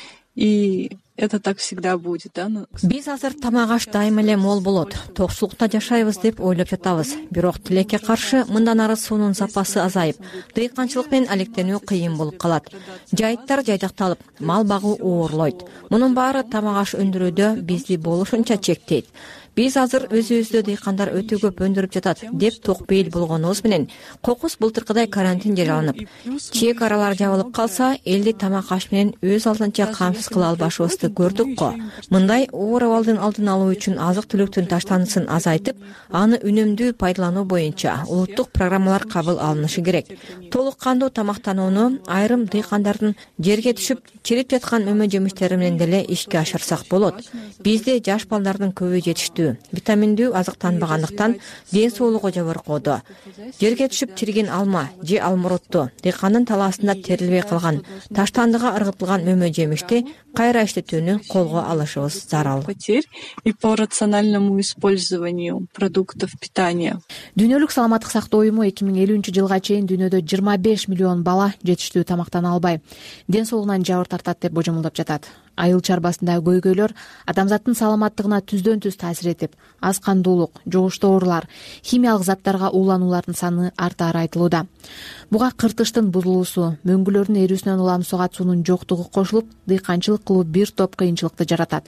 и это так всегда будет, да? Биз азыр тамак аш дайыма эле мол болот, токчулукта жашайбыз деп ойлоп жатабыз. Бирок тилекке каршы мындан ары суунун сапасы азайып, дыйканчылык менен алектенүү кыйын болуп калат. Жайыттар жайдакталып, мал багуу оорлойт. Мунун баары тамак аш өндүрүүдө бизди болушунча чектейт. Биз азыр өзүбүздө дыйкандар өтө көп өндүрүп жатат деп токпейил болгонубуз менен кокус былтыркыдай карантин жарыяланып, чек аралар жабылып калса, элди тамак аш менен өз алдынча камсыз кыла албашыбызды көрдүк го. Мындай оор абалдын алдын алуу үчүн азык-түлүктүн таштандысын азайтып, аны үнөмдүү пайдалануу боюнча улуттук программалар кабыл алынышы керек. Толук кандуу тамактанууну айрым дыйкандардын жерге түшүп чирип жаткан мөмө жемиштери менен деле ишке ашырсак болот. Бизде жаш балдардын көбү жетиштүү, витаминдүү азыктанбагандыктан ден соолугу жогоркоодо. Жерге түшүп чириген алма же алмурутту дыйкандын талаасында терилбей калган, таштандыга ыргытылган мөмө жемишти кайра иштетүүнү колго алышыбыз зарыл. И по рациональному использованию продуктов питания. Дүйнөлүк саламаттык сактоо уюму 2050 жылга чейин дүйнөдө 25 миллион бала жетиштүү тамактана албай, ден соолугунан жабыр тартат деп божомолдоп жатат. Айыл чарбасындагы көйгөйлөр адамзаттын саламаттыгына түздөн түз таасир этип, аз кандуулук, жугуштуу оорулар, химиялык заттарга уулануулардын саны артаары айтылууда. Буга кыртыштын бузулуусу, мөңгүлөрдүн эрүүсүнөн улам сугат суунун жоктугу кошулуп, дыйканчылык кылуу бир топ кыйынчылыкты жаратат.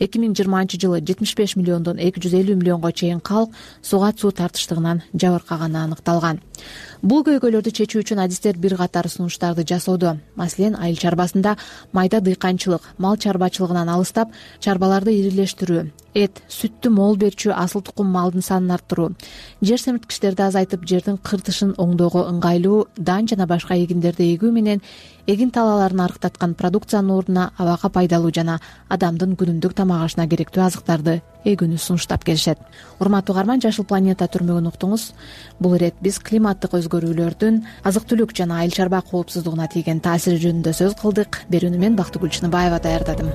2020 жылы 75 миллиондон 250 миллионго чейин калк сугат суу тартыштыгынан жабыркаганы аныкталган. Бул көйгөйлөрдү чечүү үчүн адистер бир катар сунуштарды жасоодо. Маселен, айыл чарбасында майда дыйканчылык, мал чарбачылыгынан алыстап, чарбаларды ирилештирүү, эт, сүттү мол берчү асыл тукум малдын санын арттыруу, жер семирткичтерди азайтып, жердин кыртышын оңдоого ыңгайлуу дан жана башка эгиндерди эгүү менен эгин талааларын арыктаткан продукциянын ордуна абага пайдалуу жана адамдын күнүмдүк тамак ашына керектүү азыктарды эгүүнү сунуштап келишет. Урматтуу угарман, Жашыл планета түрмөгүн уктуңуз. Бул ирет биз климаттык өзгөрүүлөрдүн азык-түлүк жана айыл чарба коопсуздугуна тийген таасири жөнүндө сөз кылдык. Берүүнү мен Бактыгүл Чыныбаева даярдадым.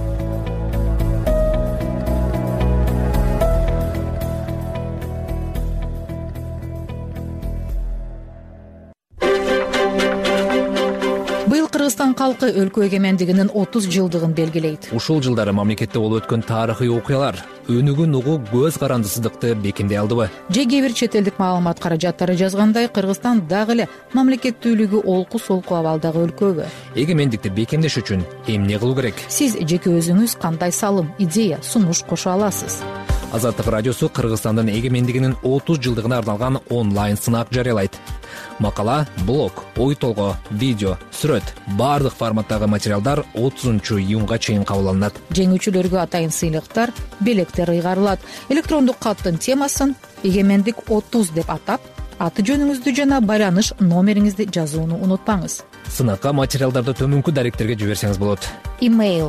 Быйыл Кыргызстан калкы өлкө эгемендигинин 30 жылдыгын белгилейт. Ушул жылдары мамлекетте болуп өткөн тарыхый окуялар өнүгүн угуу көз карандысыздыкты бекемдей алдыбы? Же кээ бир чет элдик маалымат каражаттары жазгандай, Кыргызстан дагы эле мамлекеттүүлүгү олку-солку абалдагы өлкөбү? Эгемендикти бекемдеш үчүн эмне кылуу керек? Сиз жеке өзүңүз кандай салым, идея, сунуш кошо аласыз? Азаттык радиосу Кыргызстандын эгемендигинин 30 жылдыгына арналган онлайн сынак жарыялайт. Макала, блог, ой толгоо, видео, сүрөт, баардык форматтагы материалдар 30-июнга чейин кабыл алынат. Жеңүүчүлөргө атайын сыйлыктар, белектер ыйгарылат. Электрондук каттын темасын «Эгемендик 30» деп атап, аты жөнүңүздү жана байланыш номериңизди жазууну унутпаңыз. Сынакка материалдарды төмөнкү даректерге жиберсеңиз болот. Имейл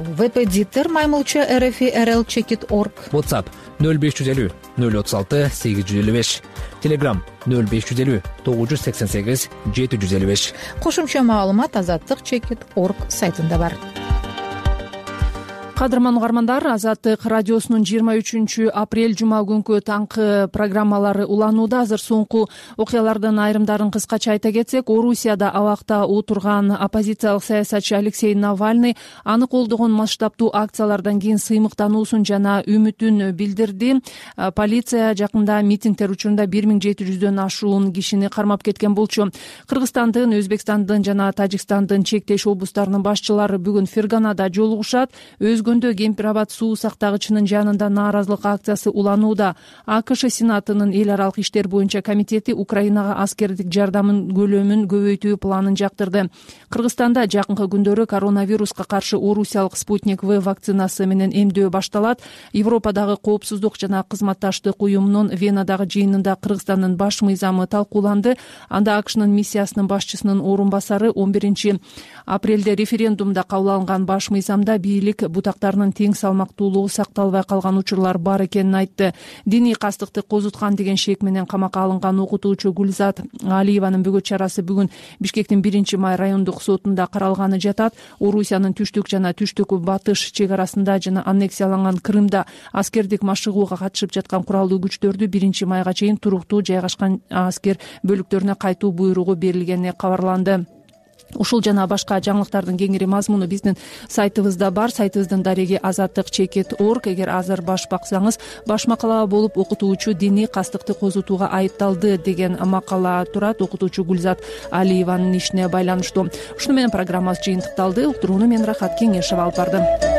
vpditter@rl.org. WhatsApp 0550 036 855. Telegram 0550 988 755. Кошумча маалымат azatlyk.org сайтында бар. Кадырман угармандар, Азаттык радиосунун 23 апрель жума күнкү таңкы программалары уланууда. Азыр соңку окуялардын айрымдарын кыскача айта кетсек, Орусияда абакта отурган оппозициялык саясатчы Алексей Навальный аны колдогон масштабтуу акциялардан кийин сыймыктануусун жана үмүтүн билдирди. Полиция жакында митингдер учурунда 1700дөн ашуун кишини кармап кеткен болчу. Кыргызстандын, Өзбекстандын жана Тажикстандын чектеш облустарынын башчылары бүгүн Ферганада жолугушат. Өзгөндө Кемпирабад суу сактагычынын жанында нааразылык акциясы уланууда. АКШ Сенатынын эл аралык иштер боюнча комитети Украинага аскердик жардамын көлөмүн көбөйтүү планын жактырды. Кыргызстанда жакынкы күндөрү коронавируска каршы Орусиялык Спутник В вакцинасы менен эмдөө башталат. Европадагы коопсуздук жана кызматташтык уюмунун Венадагы жыйынында Кыргызстандын баш мыйзамы талкууланды. Анда АКШнын миссиясынын башчысынын орун басары 11 апрелде референдумда кабыл алынган баш мыйзамда бийлик бутактарынын тең салмактуулугу сакталбай калган учурлар бар экенин айтты. Диний кастыкты козуткан деген шек менен камакка алынган окутуучу Гүлзат Алиеванын бөгөт чарасы бүгүн Бишкектин 1-май райондук сотунда каралганы жатат. Орусиянын түштүк жана түштүк батыш чек арасында жана аннексияланган Крымда аскердик машыгууга катышып жаткан куралдуу күчтөрдү 1-майга чейин туруктуу жайгашкан аскер бөлүктөрүнө кайтуу буйругу берилгени кабарланды. Ушул жана башка жаңылыктардын кеңири мазмуну биздин сайтыбызда бар. Сайтыбыздын дареги azatlyk.org. Эгер азыр баш баксаңыз, баш макала болуп окутуучу диний кастыкты козутууга айыпталды деген макала турат. Окутуучу Гүлзат Алиеванын ишине байланыштуу. Ушуну менен программабыз жыйынтыкталды. Уктурууну мен Рахат Кеңешева алып бардым.